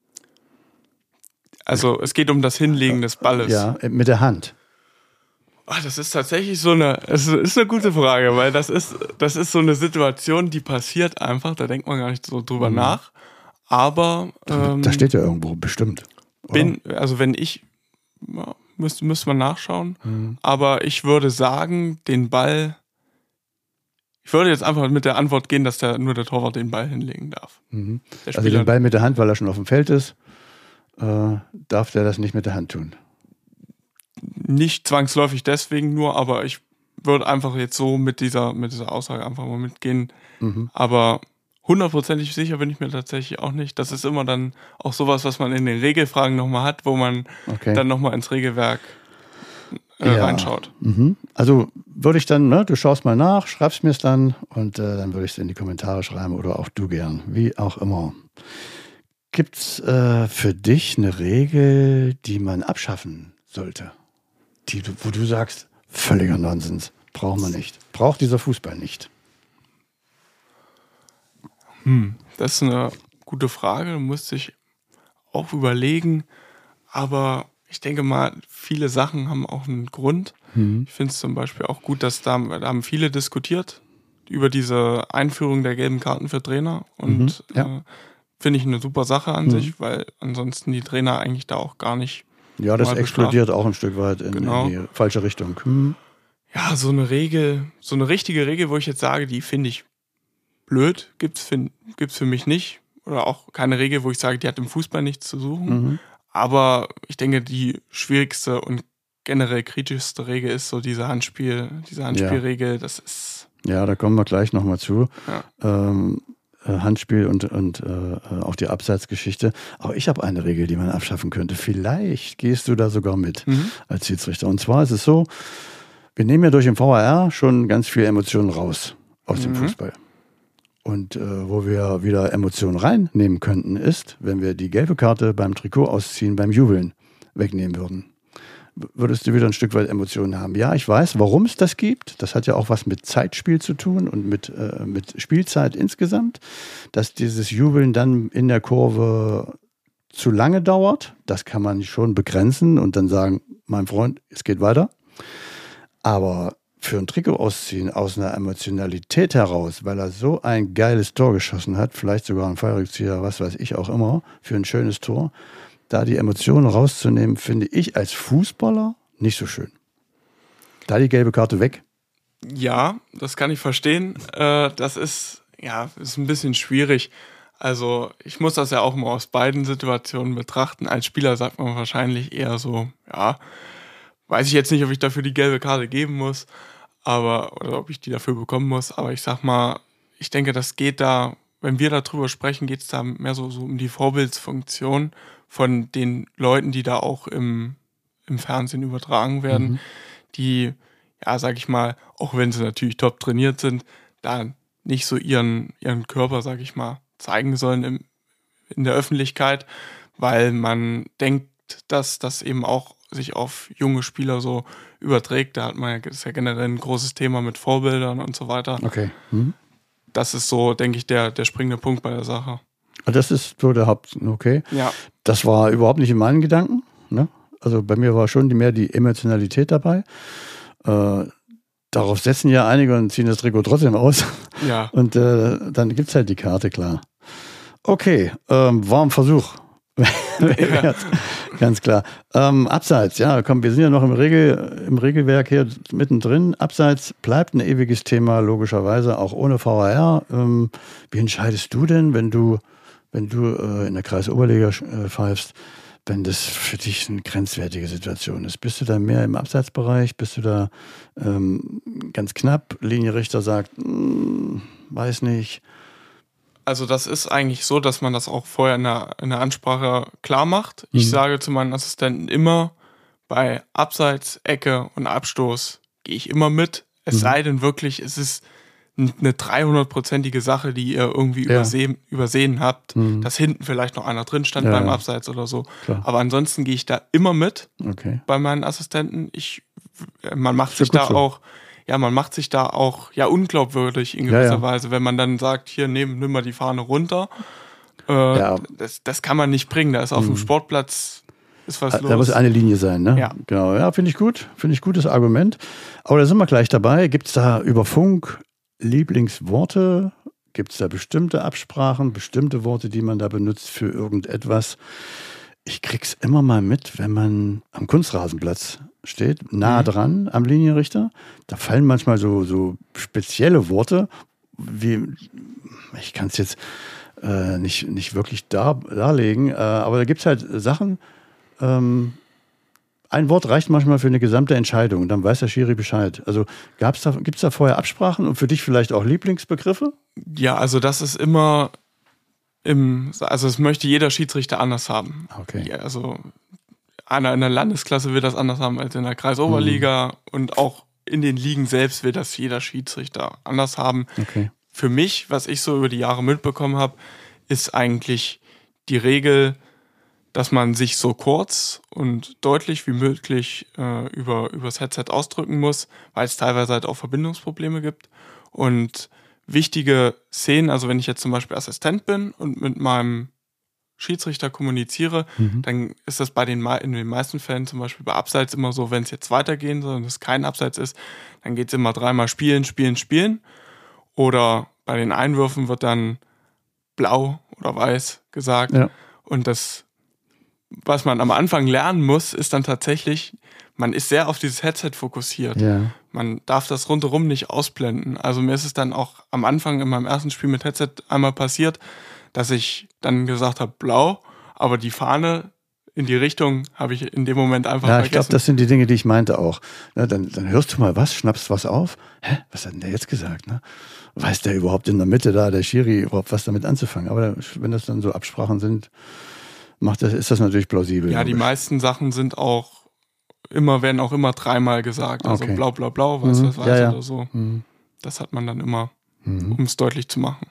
Also es geht um das Hinlegen des Balles. Ja, mit der Hand. Das ist tatsächlich es ist eine gute Frage, weil das ist so eine Situation, die passiert einfach, da denkt man gar nicht so drüber nach. Aber da steht ja irgendwo bestimmt. Wenn ich, müsste man nachschauen, aber ich würde sagen, den Ball, ich würde jetzt einfach mit der Antwort gehen, dass nur der Torwart den Ball hinlegen darf. Also den Ball mit der Hand, weil er schon auf dem Feld ist, darf der das nicht mit der Hand tun? Nicht zwangsläufig deswegen nur, aber ich würde einfach jetzt so mit dieser Aussage einfach mal mitgehen. Aber 100%ig sicher bin ich mir tatsächlich auch nicht. Das ist immer dann auch sowas, was man in den Regelfragen nochmal hat, wo man dann nochmal ins Regelwerk reinschaut. Also würde ich dann, du schaust mal nach, schreibst mir es dann und dann würde ich es in die Kommentare schreiben oder auch du gern, wie auch immer. Gibt es für dich eine Regel, die man abschaffen sollte? Wo du sagst, völliger Nonsens, braucht man nicht. Braucht dieser Fußball nicht. Das ist eine gute Frage, musste ich auch überlegen. Aber ich denke mal, viele Sachen haben auch einen Grund. Ich finde es zum Beispiel auch gut, dass da haben viele diskutiert über diese Einführung der gelben Karten für Trainer. Und finde ich eine super Sache an sich, weil ansonsten die Trainer eigentlich da auch gar nicht. Ja, das explodiert auch ein Stück weit in die falsche Richtung. Ja, so eine richtige Regel, wo ich jetzt sage, die finde ich blöd, gibt's für mich nicht. Oder auch keine Regel, wo ich sage, die hat im Fußball nichts zu suchen. Aber ich denke, die schwierigste und generell kritischste Regel ist so diese Handspielregel. Das ist. Ja, da kommen wir gleich nochmal zu. Ja. Handspiel und auch die Abseitsgeschichte. Auch ich habe eine Regel, die man abschaffen könnte. Vielleicht gehst du da sogar mit als Schiedsrichter. Und zwar ist es so, wir nehmen ja durch den VAR schon ganz viel Emotionen raus aus dem Fußball. Und wo wir wieder Emotionen reinnehmen könnten, ist, wenn wir die gelbe Karte beim Trikot ausziehen, beim Jubeln wegnehmen würden. Würdest du wieder ein Stück weit Emotionen haben. Ja, ich weiß, warum es das gibt. Das hat ja auch was mit Zeitspiel zu tun und mit Spielzeit insgesamt. Dass dieses Jubeln dann in der Kurve zu lange dauert, das kann man schon begrenzen und dann sagen, mein Freund, es geht weiter. Aber für ein Trikot ausziehen aus einer Emotionalität heraus, weil er so ein geiles Tor geschossen hat, vielleicht sogar ein Fallrückzieher, was weiß ich auch immer, für ein schönes Tor, da die Emotionen rauszunehmen, finde ich als Fußballer nicht so schön. Da die gelbe Karte weg. Ja, das kann ich verstehen. Das ist ein bisschen schwierig. Also ich muss das ja auch immer aus beiden Situationen betrachten. Als Spieler sagt man wahrscheinlich eher so, ja, weiß ich jetzt nicht, ob ich dafür die gelbe Karte geben muss, oder ob ich die dafür bekommen muss. Aber ich sag mal, ich denke, das geht da, wenn wir darüber sprechen, geht es da mehr so um die Vorbildsfunktion von den Leuten, die da auch im Fernsehen übertragen werden, die, ja, sag ich mal, auch wenn sie natürlich top trainiert sind, da nicht so ihren Körper, sag ich mal, zeigen sollen in der Öffentlichkeit, weil man denkt, dass das eben auch sich auf junge Spieler so überträgt. Da das ist ja generell ein großes Thema mit Vorbildern und so weiter. Okay. Das ist so, denke ich, der springende Punkt bei der Sache. Das ist so der okay. Ja. Das war überhaupt nicht in meinen Gedanken. Ne? Also bei mir war schon mehr die Emotionalität dabei. Darauf setzen ja einige und ziehen das Trikot trotzdem aus. Ja. Und dann gibt es halt die Karte, klar. Okay, war ein Versuch. Ganz klar. Abseits, ja, komm, wir sind ja noch im Regelwerk hier mittendrin. Abseits bleibt ein ewiges Thema, logischerweise, auch ohne VAR. Wie entscheidest du denn, wenn du in der Kreisoberliga pfeifst, wenn das für dich eine grenzwertige Situation ist? Bist du da mehr im Abseitsbereich? Bist du da ganz knapp? Linienrichter sagt, weiß nicht. Also das ist eigentlich so, dass man das auch vorher in der Ansprache klar macht. Ich sage zu meinen Assistenten immer, bei Abseits, Ecke und Abstoß gehe ich immer mit. Es sei denn wirklich, es ist eine 300-prozentige Sache, die ihr irgendwie übersehen habt, dass hinten vielleicht noch einer drin stand beim Abseits oder so. Klar. Aber ansonsten gehe ich da immer mit bei meinen Assistenten. Man macht sich da auch unglaubwürdig in gewisser Weise, wenn man dann sagt, hier, nimm mal die Fahne runter. Das kann man nicht bringen. Da ist auf dem Sportplatz ist was los. Da muss eine Linie sein, ne? Ja. Genau. Ja, finde ich gut. Finde ich gutes Argument. Aber da sind wir gleich dabei. Gibt es da über Funk Lieblingsworte? Gibt es da bestimmte Absprachen, bestimmte Worte, die man da benutzt für irgendetwas? Ich krieg's immer mal mit, wenn man am Kunstrasenplatz steht, nah dran am Linienrichter. Da fallen manchmal so spezielle Worte, wie, ich kann es jetzt nicht wirklich darlegen, aber da gibt es halt Sachen, ein Wort reicht manchmal für eine gesamte Entscheidung und dann weiß der Schiri Bescheid. Also gibt es da vorher Absprachen und für dich vielleicht auch Lieblingsbegriffe? Ja, also das ist immer es möchte jeder Schiedsrichter anders haben. Okay. Ja, also einer in der Landesklasse will das anders haben als in der Kreisoberliga und auch in den Ligen selbst will das jeder Schiedsrichter anders haben. Okay. Für mich, was ich so über die Jahre mitbekommen habe, ist eigentlich die Regel, dass man sich so kurz und deutlich wie möglich übers Headset ausdrücken muss, weil es teilweise halt auch Verbindungsprobleme gibt. Und wichtige Szenen, also wenn ich jetzt zum Beispiel Assistent bin und mit meinem Schiedsrichter kommuniziere, dann ist das in den meisten Fällen, zum Beispiel bei Abseits, immer so, wenn es jetzt weitergehen soll und es kein Abseits ist, dann geht es immer 3-mal spielen. Oder bei den Einwürfen wird dann blau oder weiß gesagt. Ja. Und das, was man am Anfang lernen muss, ist dann tatsächlich, man ist sehr auf dieses Headset fokussiert. Ja. Man darf das rundherum nicht ausblenden. Also mir ist es dann auch am Anfang in meinem ersten Spiel mit Headset einmal passiert, dass ich dann gesagt habe, blau, aber die Fahne in die Richtung habe ich in dem Moment einfach vergessen. Ja, ich glaube, das sind die Dinge, die ich meinte auch. Ne, dann hörst du mal was, schnappst was auf. Hä, was hat denn der jetzt gesagt? Ne? Weiß der überhaupt in der Mitte da, der Schiri, überhaupt was damit anzufangen? Aber wenn das dann so Absprachen sind, ist das natürlich plausibel. Ja, die meisten Sachen werden auch immer 3-mal gesagt. Also blau, blau, blau, weiß, was weiß oder so. Das hat man dann immer, um es deutlich zu machen.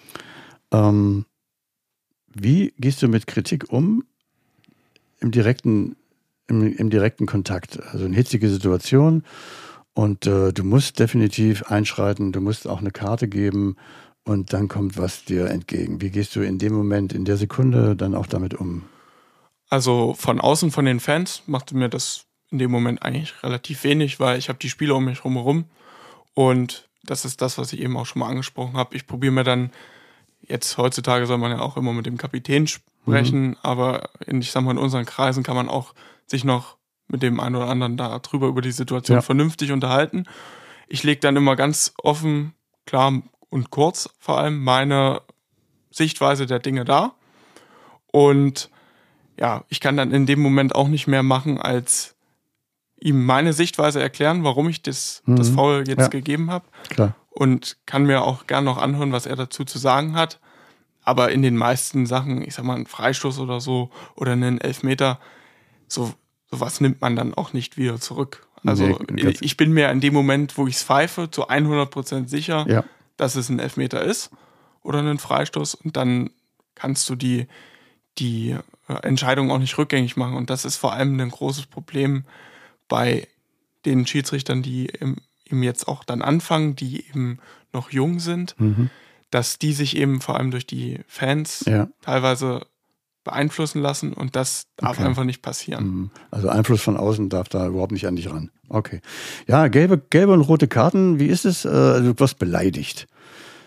Wie gehst du mit Kritik um im direkten Kontakt? Also eine hitzige Situation und du musst definitiv einschreiten, du musst auch eine Karte geben und dann kommt was dir entgegen. Wie gehst du in dem Moment, in der Sekunde dann auch damit um? Also von außen, von den Fans, machte mir das in dem Moment eigentlich relativ wenig, weil ich habe die Spieler um mich herum und das ist das, was ich eben auch schon mal angesprochen habe. Ich probiere mir dann, jetzt heutzutage soll man ja auch immer mit dem Kapitän sprechen, aber in unseren Kreisen kann man auch sich noch mit dem einen oder anderen da drüber über die Situation vernünftig unterhalten. Ich lege dann immer ganz offen, klar und kurz vor allem meine Sichtweise der Dinge dar. Und ja, ich kann dann in dem Moment auch nicht mehr machen, als ihm meine Sichtweise erklären, warum ich das Foul jetzt gegeben habe. Klar. Und kann mir auch gern noch anhören, was er dazu zu sagen hat. Aber in den meisten Sachen, ich sag mal, ein Freistoß oder so oder einen Elfmeter, sowas nimmt man dann auch nicht wieder zurück. Also ich bin mir in dem Moment, wo ich es pfeife, zu 100% sicher, dass es ein Elfmeter ist oder ein Freistoß. Und dann kannst du die Entscheidung auch nicht rückgängig machen. Und das ist vor allem ein großes Problem bei den Schiedsrichtern, die eben jetzt auch dann anfangen, die eben noch jung sind, dass die sich eben vor allem durch die Fans teilweise beeinflussen lassen und das darf einfach nicht passieren. Also Einfluss von außen darf da überhaupt nicht an dich ran. Okay. Ja, gelbe und rote Karten, wie ist es? Also du wirst beleidigt.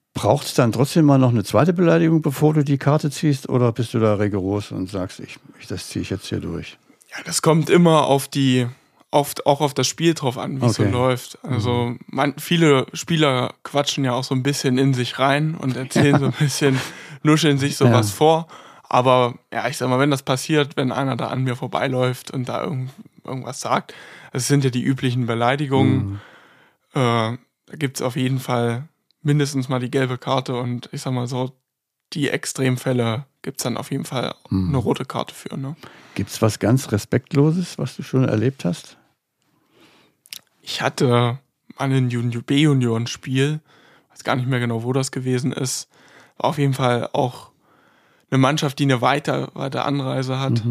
Braucht es dann trotzdem mal noch eine zweite Beleidigung, bevor du die Karte ziehst? Oder bist du da rigoros und sagst, das ziehe ich jetzt hier durch? Ja, das kommt immer auch auf das Spiel drauf an, wie es so läuft. Also viele Spieler quatschen ja auch so ein bisschen in sich rein und erzählen so ein bisschen, nuscheln sich sowas vor. Aber ja, ich sag mal, wenn das passiert, wenn einer da an mir vorbeiläuft und da irgendwas sagt, es sind ja die üblichen Beleidigungen, da gibt's auf jeden Fall mindestens mal die gelbe Karte und ich sag mal so, die Extremfälle gibt's dann auf jeden Fall eine rote Karte für. Ne? Gibt's was ganz Respektloses, was du schon erlebt hast? Ich hatte mal ein B-Junioren-Spiel, weiß gar nicht mehr genau, wo das gewesen ist. War auf jeden Fall auch eine Mannschaft, die eine weite Anreise hat.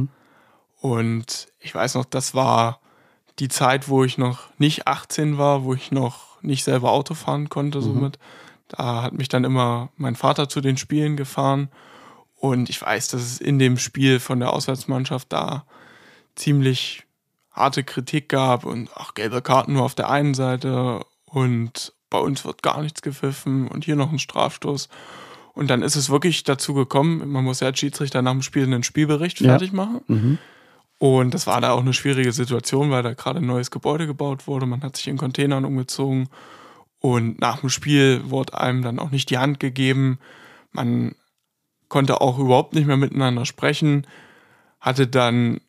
Und ich weiß noch, das war die Zeit, wo ich noch nicht 18 war, wo ich noch nicht selber Auto fahren konnte somit. Da hat mich dann immer mein Vater zu den Spielen gefahren. Und ich weiß, dass es in dem Spiel von der Auswärtsmannschaft da ziemlich harte Kritik gab und gelbe Karten nur auf der einen Seite und bei uns wird gar nichts gepfiffen und hier noch ein Strafstoß. Und dann ist es wirklich dazu gekommen, man muss ja als Schiedsrichter nach dem Spiel einen Spielbericht fertig machen. Und das war da auch eine schwierige Situation, weil da gerade ein neues Gebäude gebaut wurde. Man hat sich in Containern umgezogen und nach dem Spiel wurde einem dann auch nicht die Hand gegeben. Man konnte auch überhaupt nicht mehr miteinander sprechen. Hatte dann,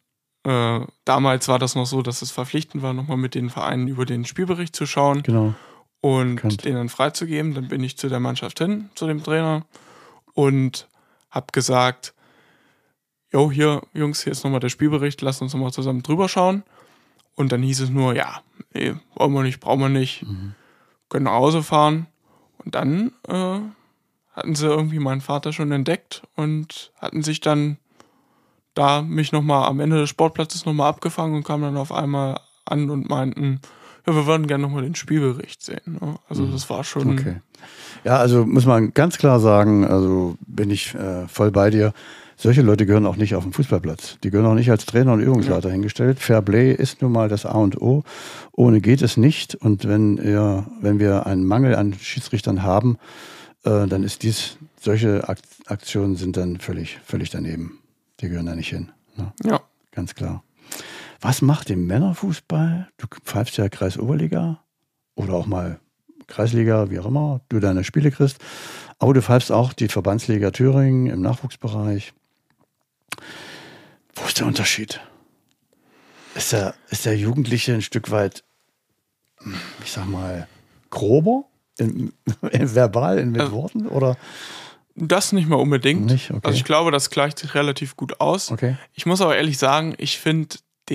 damals war das noch so, dass es verpflichtend war, nochmal mit den Vereinen über den Spielbericht zu schauen. Genau. Und den dann freizugeben. Dann bin ich zu der Mannschaft hin, zu dem Trainer und habe gesagt, jo, hier, Jungs, hier ist nochmal der Spielbericht, lasst uns nochmal zusammen drüber schauen. Und dann hieß es nur, ja, nee, brauchen wir nicht, können nach Hause fahren. Und dann hatten sie irgendwie meinen Vater schon entdeckt und hatten sich dann da mich nochmal am Ende des Sportplatzes nochmal abgefangen und kamen dann auf einmal an und meinten, ja, wir würden gerne nochmal den Spielbericht sehen. Ne? Also das war schon... Okay. Ja, also muss man ganz klar sagen, also bin ich voll bei dir. Solche Leute gehören auch nicht auf den Fußballplatz. Die gehören auch nicht als Trainer und Übungsleiter hingestellt. Fairplay ist nun mal das A und O. Ohne geht es nicht. Und wenn wir einen Mangel an Schiedsrichtern haben, dann ist solche Aktionen sind dann völlig daneben. Die gehören da nicht hin. Ne? Ja. Ganz klar. Was macht den Männerfußball? Du pfeifst ja Kreisoberliga oder auch mal Kreisliga, wie auch immer, du deine Spiele kriegst. Aber du pfeifst auch die Verbandsliga Thüringen im Nachwuchsbereich. Wo ist der Unterschied? Ist der Jugendliche ein Stück weit, ich sag mal, grober? Verbal, mit Worten? Oder? Das nicht mal unbedingt. Nicht? Okay. Also ich glaube, das gleicht sich relativ gut aus. Okay. Ich muss aber ehrlich sagen, ich finde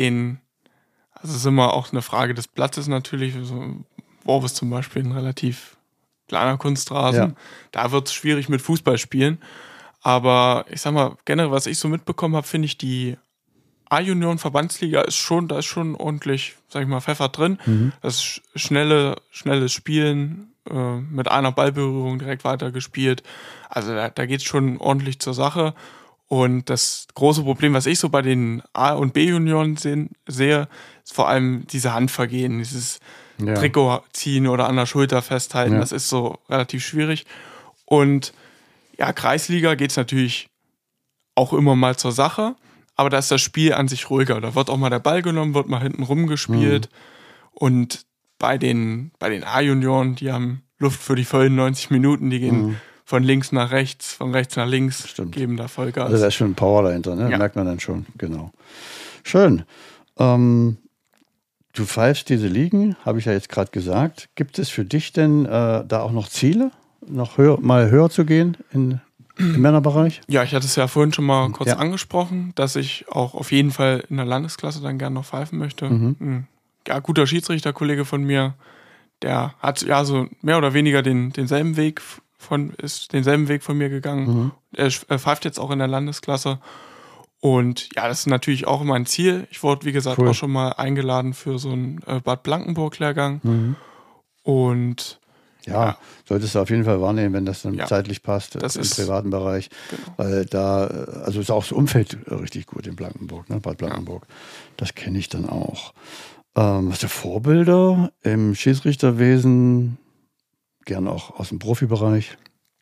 also es ist immer auch eine Frage des Platzes natürlich. So, Worf ist zum Beispiel ein relativ kleiner Kunstrasen. Ja. Da wird es schwierig mit Fußball spielen. Aber ich sag mal, generell, was ich so mitbekommen habe, finde ich, die A-Junioren-Verbandsliga da ist schon ordentlich, sag ich mal, Pfeffer drin. Das ist schnelles Spielen, mit einer Ballberührung direkt weitergespielt. Also da geht es schon ordentlich zur Sache. Und das große Problem, was ich so bei den A- und B-Junioren sehe, ist vor allem diese Handvergehen, dieses Trikot ziehen oder an der Schulter festhalten. Ja. Das ist so relativ schwierig. Und ja, Kreisliga geht es natürlich auch immer mal zur Sache, aber da ist das Spiel an sich ruhiger. Da wird auch mal der Ball genommen, wird mal hinten rumgespielt. Und bei den A-Junioren, die haben Luft für die vollen 90 Minuten, die gehen von links nach rechts, von rechts nach links, geben da Vollgas. Also da ist schon Power dahinter, ne? Ja. Merkt man dann schon, genau. Schön. Du pfeifst diese Ligen, habe ich ja jetzt gerade gesagt. Gibt es für dich denn da auch noch Ziele, noch höher zu gehen im Männerbereich? Ja, ich hatte es ja vorhin schon mal kurz angesprochen, dass ich auch auf jeden Fall in der Landesklasse dann gerne noch pfeifen möchte. Ein guter Schiedsrichterkollege von mir, der hat ja so mehr oder weniger denselben Weg von mir gegangen. Er pfeift jetzt auch in der Landesklasse. Und ja, das ist natürlich auch immer ein Ziel. Ich wurde, wie gesagt, auch schon mal eingeladen für so einen Bad Blankenburg-Lehrgang. Und ja, solltest du auf jeden Fall wahrnehmen, wenn das dann zeitlich passt, das im privaten Bereich. Genau. Weil da, also ist auch das Umfeld richtig gut in Blankenburg, ne? Bad Blankenburg. Ja. Das kenne ich dann auch. Hast du Vorbilder im Schiedsrichterwesen? Gerne auch aus dem Profibereich?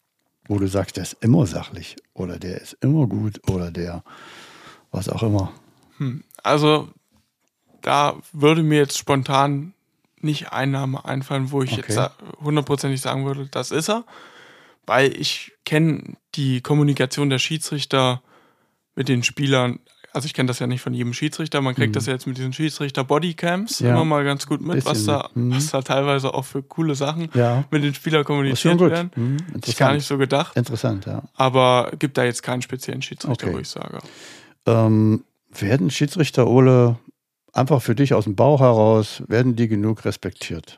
wo du sagst, der ist immer sachlich oder der ist immer gut oder der was auch immer? Also da würde mir jetzt spontan nicht ein Name einfallen, wo ich jetzt hundertprozentig sagen würde, das ist er. Weil ich kenne die Kommunikation der Schiedsrichter mit den Spielern. Also ich kenne das ja nicht von jedem Schiedsrichter. Man kriegt das ja jetzt mit diesen Schiedsrichter-Bodycams immer mal ganz gut mit, was da teilweise auch für coole Sachen mit den Spielern kommuniziert werden. Ich gar nicht so gedacht. Interessant, ja. Aber gibt da jetzt keinen speziellen Schiedsrichter, wo ich sage. Werden Schiedsrichter, Ole, einfach für dich aus dem Bauch heraus, werden die genug respektiert?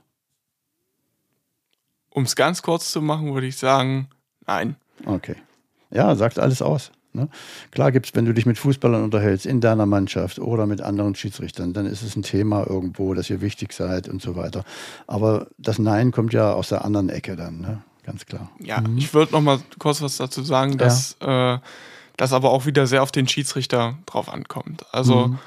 Um es ganz kurz zu machen, würde ich sagen, nein. Okay. Ja, sagt alles aus. Ne? Klar gibt es, wenn du dich mit Fußballern unterhältst, in deiner Mannschaft oder mit anderen Schiedsrichtern, dann ist es ein Thema irgendwo, dass ihr wichtig seid und so weiter. Aber das Nein kommt ja aus der anderen Ecke dann, ne? Ganz klar. Ja, ich würde noch mal kurz was dazu sagen, dass das aber auch wieder sehr auf den Schiedsrichter drauf ankommt. Also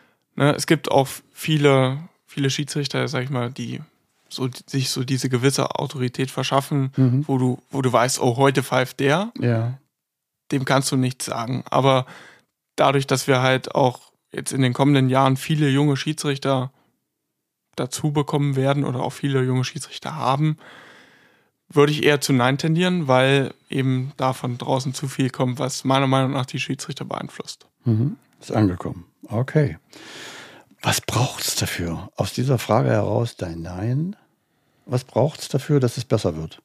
es gibt auch viele Schiedsrichter, sag ich mal, die sich so diese gewisse Autorität verschaffen, wo du weißt, oh, heute pfeift der. Ja. Dem kannst du nichts sagen. Aber dadurch, dass wir halt auch jetzt in den kommenden Jahren viele junge Schiedsrichter dazu bekommen werden oder auch viele junge Schiedsrichter haben, würde ich eher zu Nein tendieren, weil eben da von draußen zu viel kommt, was meiner Meinung nach die Schiedsrichter beeinflusst. Ist angekommen. Okay. Was braucht es dafür? Aus dieser Frage heraus dein Nein. Was braucht es dafür, dass es besser wird?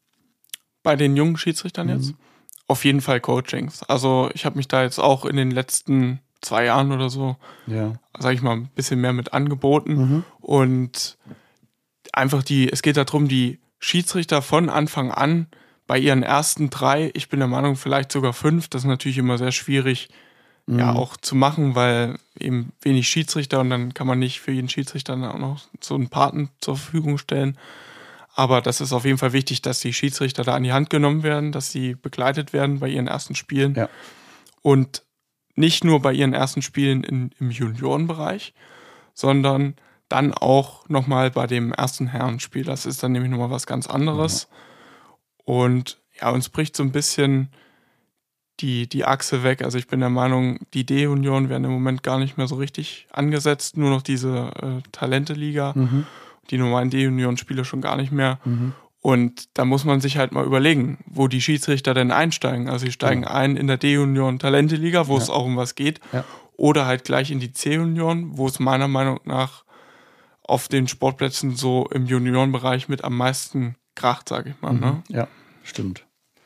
Bei den jungen Schiedsrichtern jetzt? Auf jeden Fall Coachings. Also ich habe mich da jetzt auch in den letzten 2 Jahren oder so, sage ich mal, ein bisschen mehr mit angeboten. Und einfach es geht darum, die Schiedsrichter von Anfang an bei ihren ersten 3, ich bin der Meinung vielleicht sogar 5, das ist natürlich immer sehr schwierig auch zu machen, weil eben wenig Schiedsrichter und dann kann man nicht für jeden Schiedsrichter dann auch noch so einen Paten zur Verfügung stellen. Aber das ist auf jeden Fall wichtig, dass die Schiedsrichter da an die Hand genommen werden, dass sie begleitet werden bei ihren ersten Spielen. Ja. Und nicht nur bei ihren ersten Spielen im Juniorenbereich, sondern dann auch nochmal bei dem ersten Herrenspiel. Das ist dann nämlich nochmal was ganz anderes. Und ja, uns bricht so ein bisschen die Achse weg. Also ich bin der Meinung, die D-Junioren werden im Moment gar nicht mehr so richtig angesetzt. Nur noch diese Talente-Liga. Die normalen D-Junioren-Spiele schon gar nicht mehr. Und da muss man sich halt mal überlegen, wo die Schiedsrichter denn einsteigen. Also sie steigen ein in der D-Junioren-Talente-Liga, wo es auch um was geht. Oder halt gleich in die C-Junioren, wo es meiner Meinung nach auf den Sportplätzen so im Juniorenbereich mit am meisten kracht, sage ich mal. Ne? Ja, stimmt.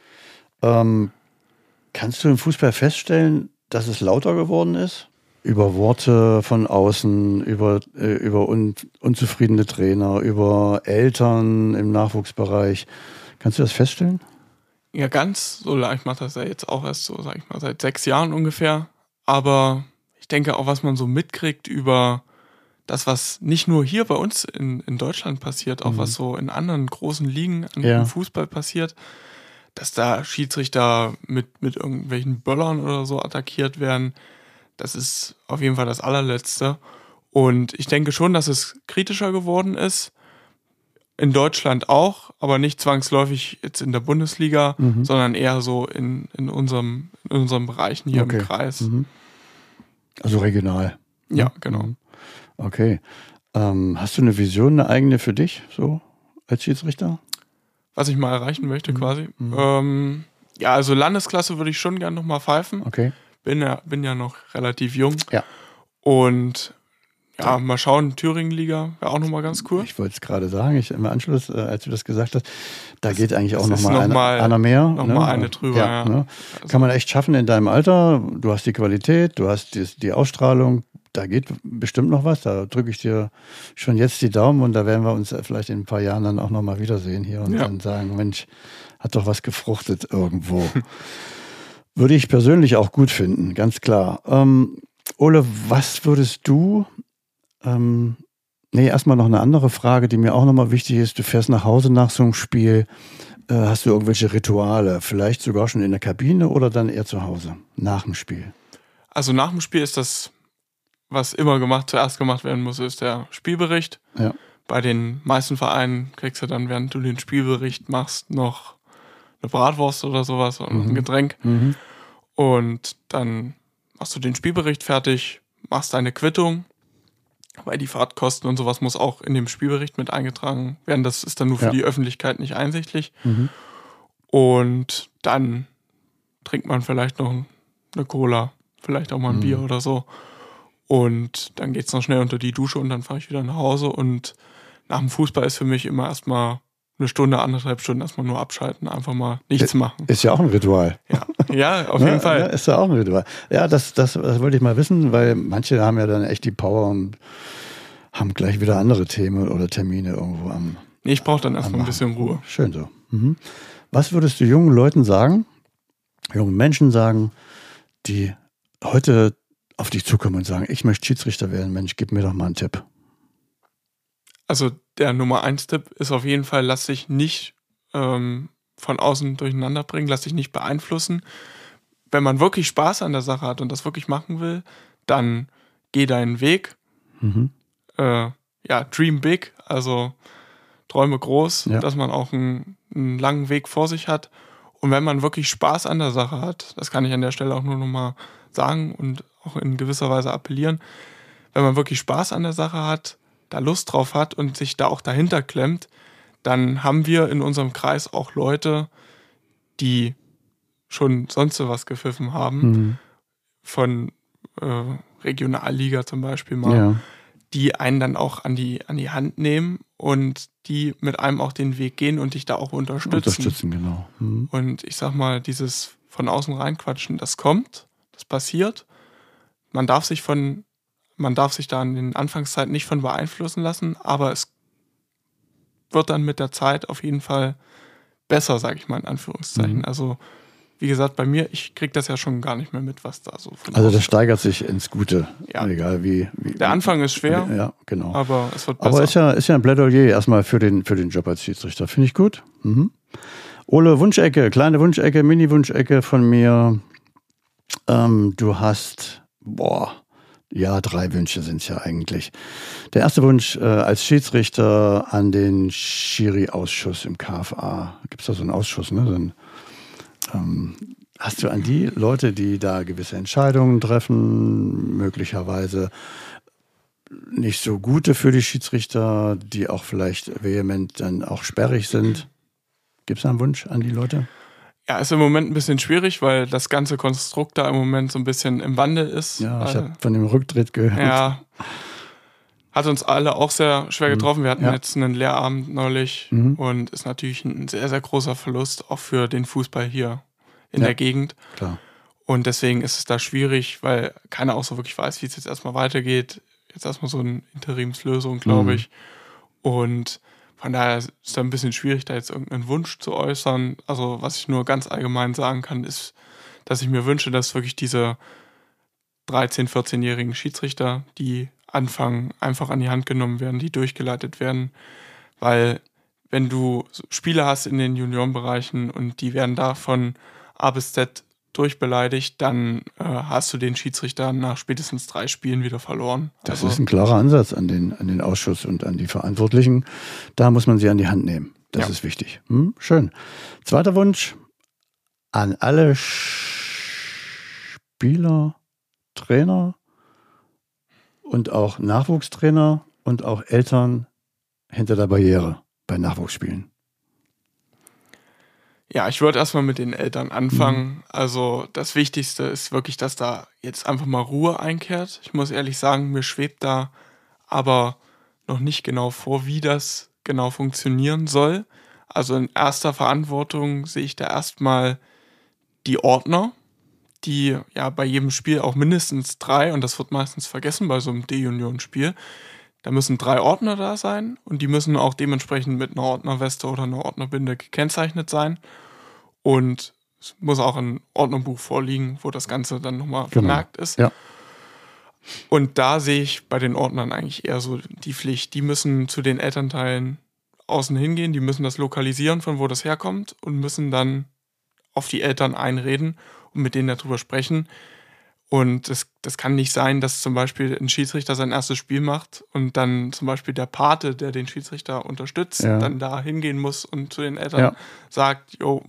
Kannst du im Fußball feststellen, dass es lauter geworden ist? Über Worte von außen, über unzufriedene Trainer, über Eltern im Nachwuchsbereich. Kannst du das feststellen? Ja, ganz so. Ich mache das ja jetzt auch erst so, sag ich mal, seit 6 Jahren ungefähr. Aber ich denke auch, was man so mitkriegt über das, was nicht nur hier bei uns in Deutschland passiert, auch was so in anderen großen Ligen im Fußball passiert, dass da Schiedsrichter mit irgendwelchen Böllern oder so attackiert werden. Das ist auf jeden Fall das allerletzte. Und ich denke schon, dass es kritischer geworden ist. In Deutschland auch, aber nicht zwangsläufig jetzt in der Bundesliga, sondern eher so in unseren Bereichen hier im Kreis. Also regional. Ja, genau. Okay. Hast du eine Vision, eine eigene für dich, so als Schiedsrichter? Was ich mal erreichen möchte quasi? Ja, also Landesklasse würde ich schon gerne nochmal pfeifen. Okay. Bin ja noch relativ jung. Ja. Und ja, mal schauen, Thüringen-Liga wäre auch nochmal ganz cool. Ich wollte es gerade sagen, im Anschluss, als du das gesagt hast, da geht eigentlich auch nochmal einer mehr. Nochmal eine drüber, ja. Ne? Also kann man echt schaffen in deinem Alter. Du hast die Qualität, du hast die Ausstrahlung. Da geht bestimmt noch was. Da drücke ich dir schon jetzt die Daumen und da werden wir uns vielleicht in ein paar Jahren dann auch nochmal wiedersehen hier und dann sagen, Mensch, hat doch was gefruchtet irgendwo. Würde ich persönlich auch gut finden, ganz klar. Ole, was würdest du... erstmal noch eine andere Frage, die mir auch nochmal wichtig ist. Du fährst nach Hause nach so einem Spiel. Hast du irgendwelche Rituale? Vielleicht sogar schon in der Kabine oder dann eher zu Hause, nach dem Spiel? Also nach dem Spiel ist das, was immer zuerst gemacht werden muss, ist der Spielbericht. Ja. Bei den meisten Vereinen kriegst du dann, während du den Spielbericht machst, noch eine Bratwurst oder sowas und ein Getränk. Und dann machst du den Spielbericht fertig, machst deine Quittung, weil die Fahrtkosten und sowas muss auch in dem Spielbericht mit eingetragen werden. Das ist dann nur für die Öffentlichkeit nicht einsichtlich. Und dann trinkt man vielleicht noch eine Cola, vielleicht auch mal ein Bier oder so. Und dann geht's noch schnell unter die Dusche und dann fahre ich wieder nach Hause. Und nach dem Fußball ist für mich immer erstmal eine Stunde, 1,5 Stunden erstmal nur abschalten, einfach mal nichts machen. Ist ja auch ein Ritual. Ja, auf jeden Fall. Ja, ist ja auch ein Ritual. Ja, das wollte ich mal wissen, weil manche haben ja dann echt die Power und haben gleich wieder andere Themen oder Termine irgendwo am. Nee, ich brauche dann erstmal ein bisschen Ruhe. Schön so. Was würdest du jungen Leuten sagen, jungen Menschen sagen, die heute auf dich zukommen und sagen, ich möchte Schiedsrichter werden, Mensch, gib mir doch mal einen Tipp. Also der Nummer 1 Tipp ist auf jeden Fall, lass dich nicht von außen durcheinander bringen, lass dich nicht beeinflussen. Wenn man wirklich Spaß an der Sache hat und das wirklich machen will, dann geh deinen Weg. Dream big, also träume groß, dass man auch einen langen Weg vor sich hat. Und wenn man wirklich Spaß an der Sache hat, das kann ich an der Stelle auch nur nochmal sagen und auch in gewisser Weise appellieren, wenn man wirklich Spaß an der Sache hat, da Lust drauf hat und sich da auch dahinter klemmt, dann haben wir in unserem Kreis auch Leute, die schon sonst was gepfiffen haben, von Regionalliga zum Beispiel mal, die einen dann auch an die Hand nehmen und die mit einem auch den Weg gehen und dich da auch unterstützen. Genau. Und ich sag mal, dieses von außen reinquatschen, das kommt, das passiert. Man darf sich da in den Anfangszeiten nicht von beeinflussen lassen, aber es wird dann mit der Zeit auf jeden Fall besser, sage ich mal in Anführungszeichen. Also wie gesagt, bei mir, ich kriege das ja schon gar nicht mehr mit, was da so von Also das steigert sich ins Gute, egal wie. Der Anfang ist schwer, ja, genau. Aber es wird besser. Aber ist ja ein Plädoyer erstmal für den Job als Schiedsrichter. Finde ich gut. Ole, Wunschecke, kleine Wunschecke, Mini-Wunschecke von mir. Du hast, 3 Wünsche sind es ja eigentlich. Der erste Wunsch als Schiedsrichter an den Schiri-Ausschuss im KFA. Gibt es da so einen Ausschuss, ne? Hast du an die Leute, die da gewisse Entscheidungen treffen, möglicherweise nicht so gute für die Schiedsrichter, die auch vielleicht vehement dann auch sperrig sind? Gibt es da einen Wunsch an die Leute? Ja, ist im Moment ein bisschen schwierig, weil das ganze Konstrukt da im Moment so ein bisschen im Wandel ist. Ja, ich habe von dem Rücktritt gehört. Ja, hat uns alle auch sehr schwer getroffen. Wir hatten jetzt einen Lehrabend neulich und ist natürlich ein sehr, sehr großer Verlust auch für den Fußball hier in der Gegend. Klar. Und deswegen ist es da schwierig, weil keiner auch so wirklich weiß, wie es jetzt erstmal weitergeht. Jetzt erstmal so eine Interimslösung, glaube ich. Und von daher ist es da ein bisschen schwierig, da jetzt irgendeinen Wunsch zu äußern. Also was ich nur ganz allgemein sagen kann, ist, dass ich mir wünsche, dass wirklich diese 13-, 14-jährigen Schiedsrichter, die anfangen, einfach an die Hand genommen werden, die durchgeleitet werden. Weil wenn du Spieler hast in den Juniorenbereichen und die werden da von A bis Z durchbeleidigt, dann hast du den Schiedsrichter nach spätestens 3 Spielen wieder verloren. Das ist ein klarer Ansatz an den Ausschuss und an die Verantwortlichen. Da muss man sie an die Hand nehmen. Das ist wichtig. Schön. Zweiter Wunsch an alle Spieler, Trainer und auch Nachwuchstrainer und auch Eltern hinter der Barriere bei Nachwuchsspielen. Ja, ich würde erstmal mit den Eltern anfangen. Also das Wichtigste ist wirklich, dass da jetzt einfach mal Ruhe einkehrt. Ich muss ehrlich sagen, mir schwebt da aber noch nicht genau vor, wie das genau funktionieren soll. Also in erster Verantwortung sehe ich da erstmal die Ordner, die ja bei jedem Spiel auch mindestens 3, und das wird meistens vergessen bei so einem D-Union-Spiel, da müssen 3 Ordner da sein und die müssen auch dementsprechend mit einer Ordnerweste oder einer Ordnerbinde gekennzeichnet sein. Und es muss auch ein Ordnerbuch vorliegen, wo das Ganze dann nochmal vermerkt ist. Ja. Und da sehe ich bei den Ordnern eigentlich eher so die Pflicht. Die müssen zu den Elternteilen außen hingehen, die müssen das lokalisieren, von wo das herkommt und müssen dann auf die Eltern einreden und mit denen darüber sprechen. Und das kann nicht sein, dass zum Beispiel ein Schiedsrichter sein erstes Spiel macht und dann zum Beispiel der Pate, der den Schiedsrichter unterstützt, dann da hingehen muss und zu den Eltern sagt, jo,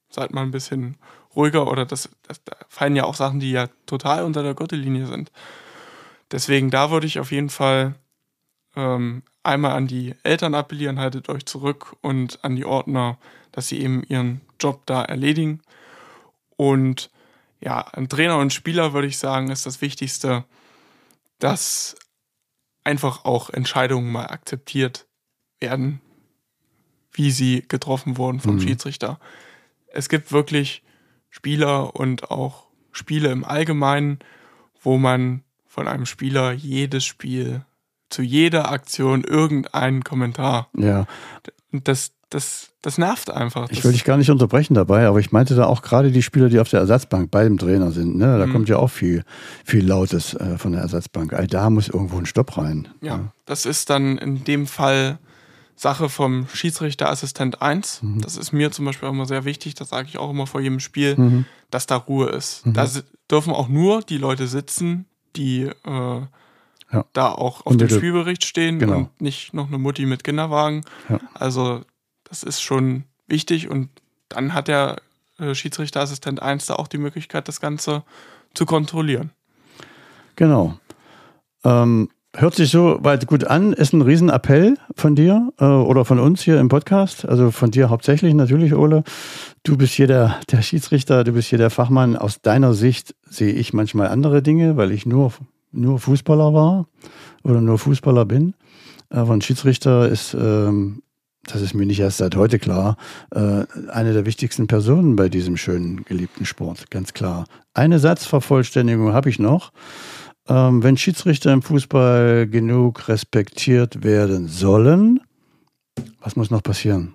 seid mal ein bisschen ruhiger, oder da fallen ja auch Sachen, die ja total unter der Gürtellinie sind. Deswegen, da würde ich auf jeden Fall einmal an die Eltern appellieren, haltet euch zurück, und an die Ordner, dass sie eben ihren Job da erledigen. Und ja, an Trainer und Spieler würde ich sagen, ist das Wichtigste, dass einfach auch Entscheidungen mal akzeptiert werden, wie sie getroffen wurden vom Schiedsrichter. Es gibt wirklich Spieler und auch Spiele im Allgemeinen, wo man von einem Spieler jedes Spiel, zu jeder Aktion irgendeinen Kommentar. Ja. Das nervt einfach. Ich will dich gar nicht unterbrechen dabei, aber ich meinte da auch gerade die Spieler, die auf der Ersatzbank bei dem Trainer sind. Ne? Da kommt ja auch viel Lautes von der Ersatzbank. Da muss irgendwo ein Stopp rein. Ja, das ist dann in dem Fall Sache vom Schiedsrichterassistent 1. Das ist mir zum Beispiel auch immer sehr wichtig, das sage ich auch immer vor jedem Spiel, dass da Ruhe ist. Da dürfen auch nur die Leute sitzen, die da auch auf dem Spielbericht stehen, und nicht noch eine Mutti mit Kinderwagen. Ja. Also das ist schon wichtig, und dann hat der Schiedsrichterassistent 1 da auch die Möglichkeit, das Ganze zu kontrollieren. Genau. Hört sich so weit gut an, ist ein Riesenappell von dir oder von uns hier im Podcast, also von dir hauptsächlich natürlich, Ole. Du bist hier der Schiedsrichter, du bist hier der Fachmann. Aus deiner Sicht sehe ich manchmal andere Dinge, weil ich nur Fußballer war oder nur Fußballer bin. Aber ein Schiedsrichter ist, das ist mir nicht erst seit heute klar, eine der wichtigsten Personen bei diesem schönen, geliebten Sport, ganz klar. Eine Satzvervollständigung habe ich noch. Wenn Schiedsrichter im Fußball genug respektiert werden sollen, was muss noch passieren?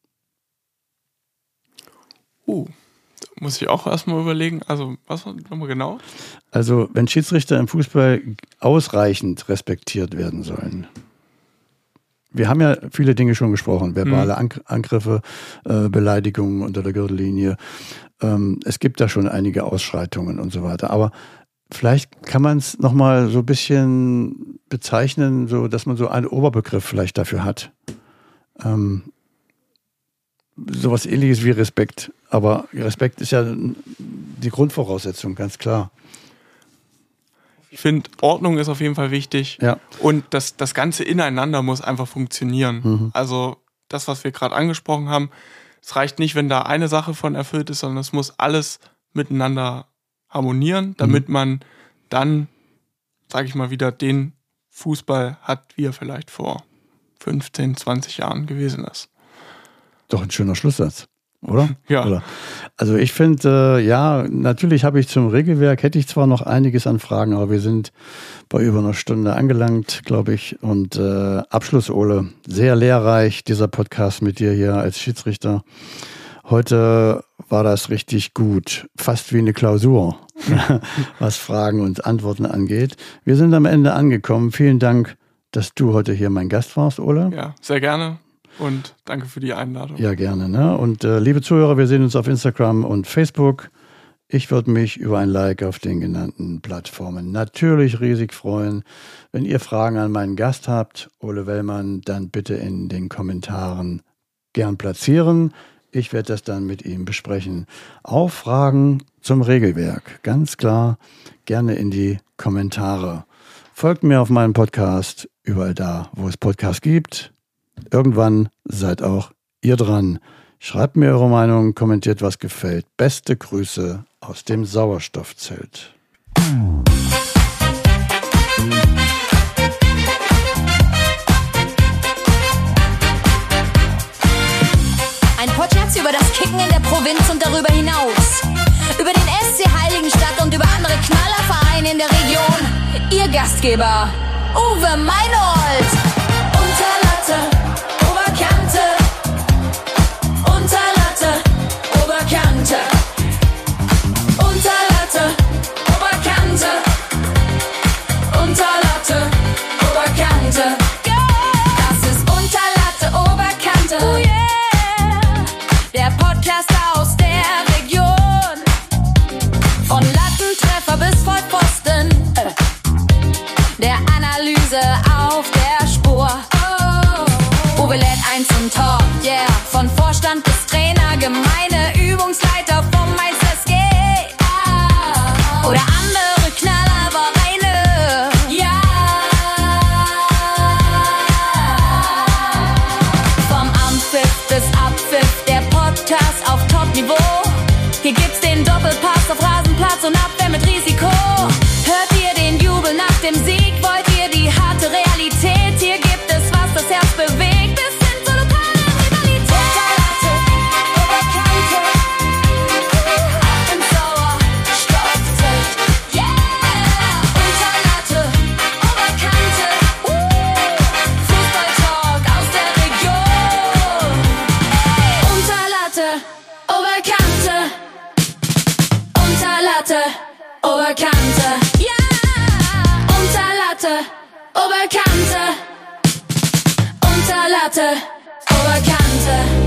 Da muss ich auch erstmal überlegen. Also, was war nochmal genau? Also, wenn Schiedsrichter im Fußball ausreichend respektiert werden sollen. Wir haben ja viele Dinge schon gesprochen, verbale Angriffe, Beleidigungen unter der Gürtellinie. Es gibt da schon einige Ausschreitungen und so weiter. Aber vielleicht kann man es nochmal so ein bisschen bezeichnen, so dass man so einen Oberbegriff vielleicht dafür hat. Sowas Ähnliches wie Respekt. Aber Respekt ist ja die Grundvoraussetzung, ganz klar. Ich finde, Ordnung ist auf jeden Fall wichtig. Ja. Und das Ganze ineinander muss einfach funktionieren. Also das, was wir gerade angesprochen haben, es reicht nicht, wenn da eine Sache von erfüllt ist, sondern es muss alles miteinander harmonieren, damit man dann, sage ich mal, wieder den Fußball hat, wie er vielleicht vor 15, 20 Jahren gewesen ist. Doch ein schöner Schlusssatz, oder? Ja. Oder? Also ich finde, natürlich habe ich zum Regelwerk, hätte ich zwar noch einiges an Fragen, aber wir sind bei über einer Stunde angelangt, glaube ich. Und Abschluss, Ole, sehr lehrreich, dieser Podcast mit dir hier als Schiedsrichter. Heute war das richtig gut, fast wie eine Klausur, was Fragen und Antworten angeht. Wir sind am Ende angekommen. Vielen Dank, dass du heute hier mein Gast warst, Ole. Ja, sehr gerne, und danke für die Einladung. Ja, gerne. Ne? Und liebe Zuhörer, wir sehen uns auf Instagram und Facebook. Ich würde mich über ein Like auf den genannten Plattformen natürlich riesig freuen. Wenn ihr Fragen an meinen Gast habt, Ole Wellmann, dann bitte in den Kommentaren gern platzieren. Ich werde das dann mit ihm besprechen. Auch Fragen zum Regelwerk, ganz klar, gerne in die Kommentare. Folgt mir auf meinem Podcast, überall da, wo es Podcasts gibt. Irgendwann seid auch ihr dran. Schreibt mir eure Meinung, kommentiert, was gefällt. Beste Grüße aus dem Sauerstoffzelt. Ein Podcast über das Kicken in der Provinz und darüber hinaus. Über den SC Heiligenstadt und über andere Knallervereine in der Region. Ihr Gastgeber, Uwe Meinold. Unterlatte, Oberkante. Unterlatte, Oberkante. Unterlatte, Oberkante. Unterlatte, Oberkante. Das ist Unterlatte, Oberkante. Oh yeah. Der Podcast aus der Region. Von Lattentreffer bis Vollpfosten. Der Analyse auf der Spur. Uwe lädt ein zum Talk, yeah. Von Vorstand bis Trainer, gemeine Übungsleit. und Abwehr mit Risiko. Hört ihr den Jubel nach dem Sieg? Wollt ihr die harte Realität? Hier gibt es, was das Herz bewegt. Bis hin zur lokalen Rivalität. Unterlatte, Oberkante, hart und sauer, Stoffzeit. Yeah! Unterlatte, Oberkante, Fußballtalk aus der Region. Unterlatte, Oberkante, Unterlatte, Oberkante, ja! Unterlatte, Oberkante, Unterlatte, Oberkante.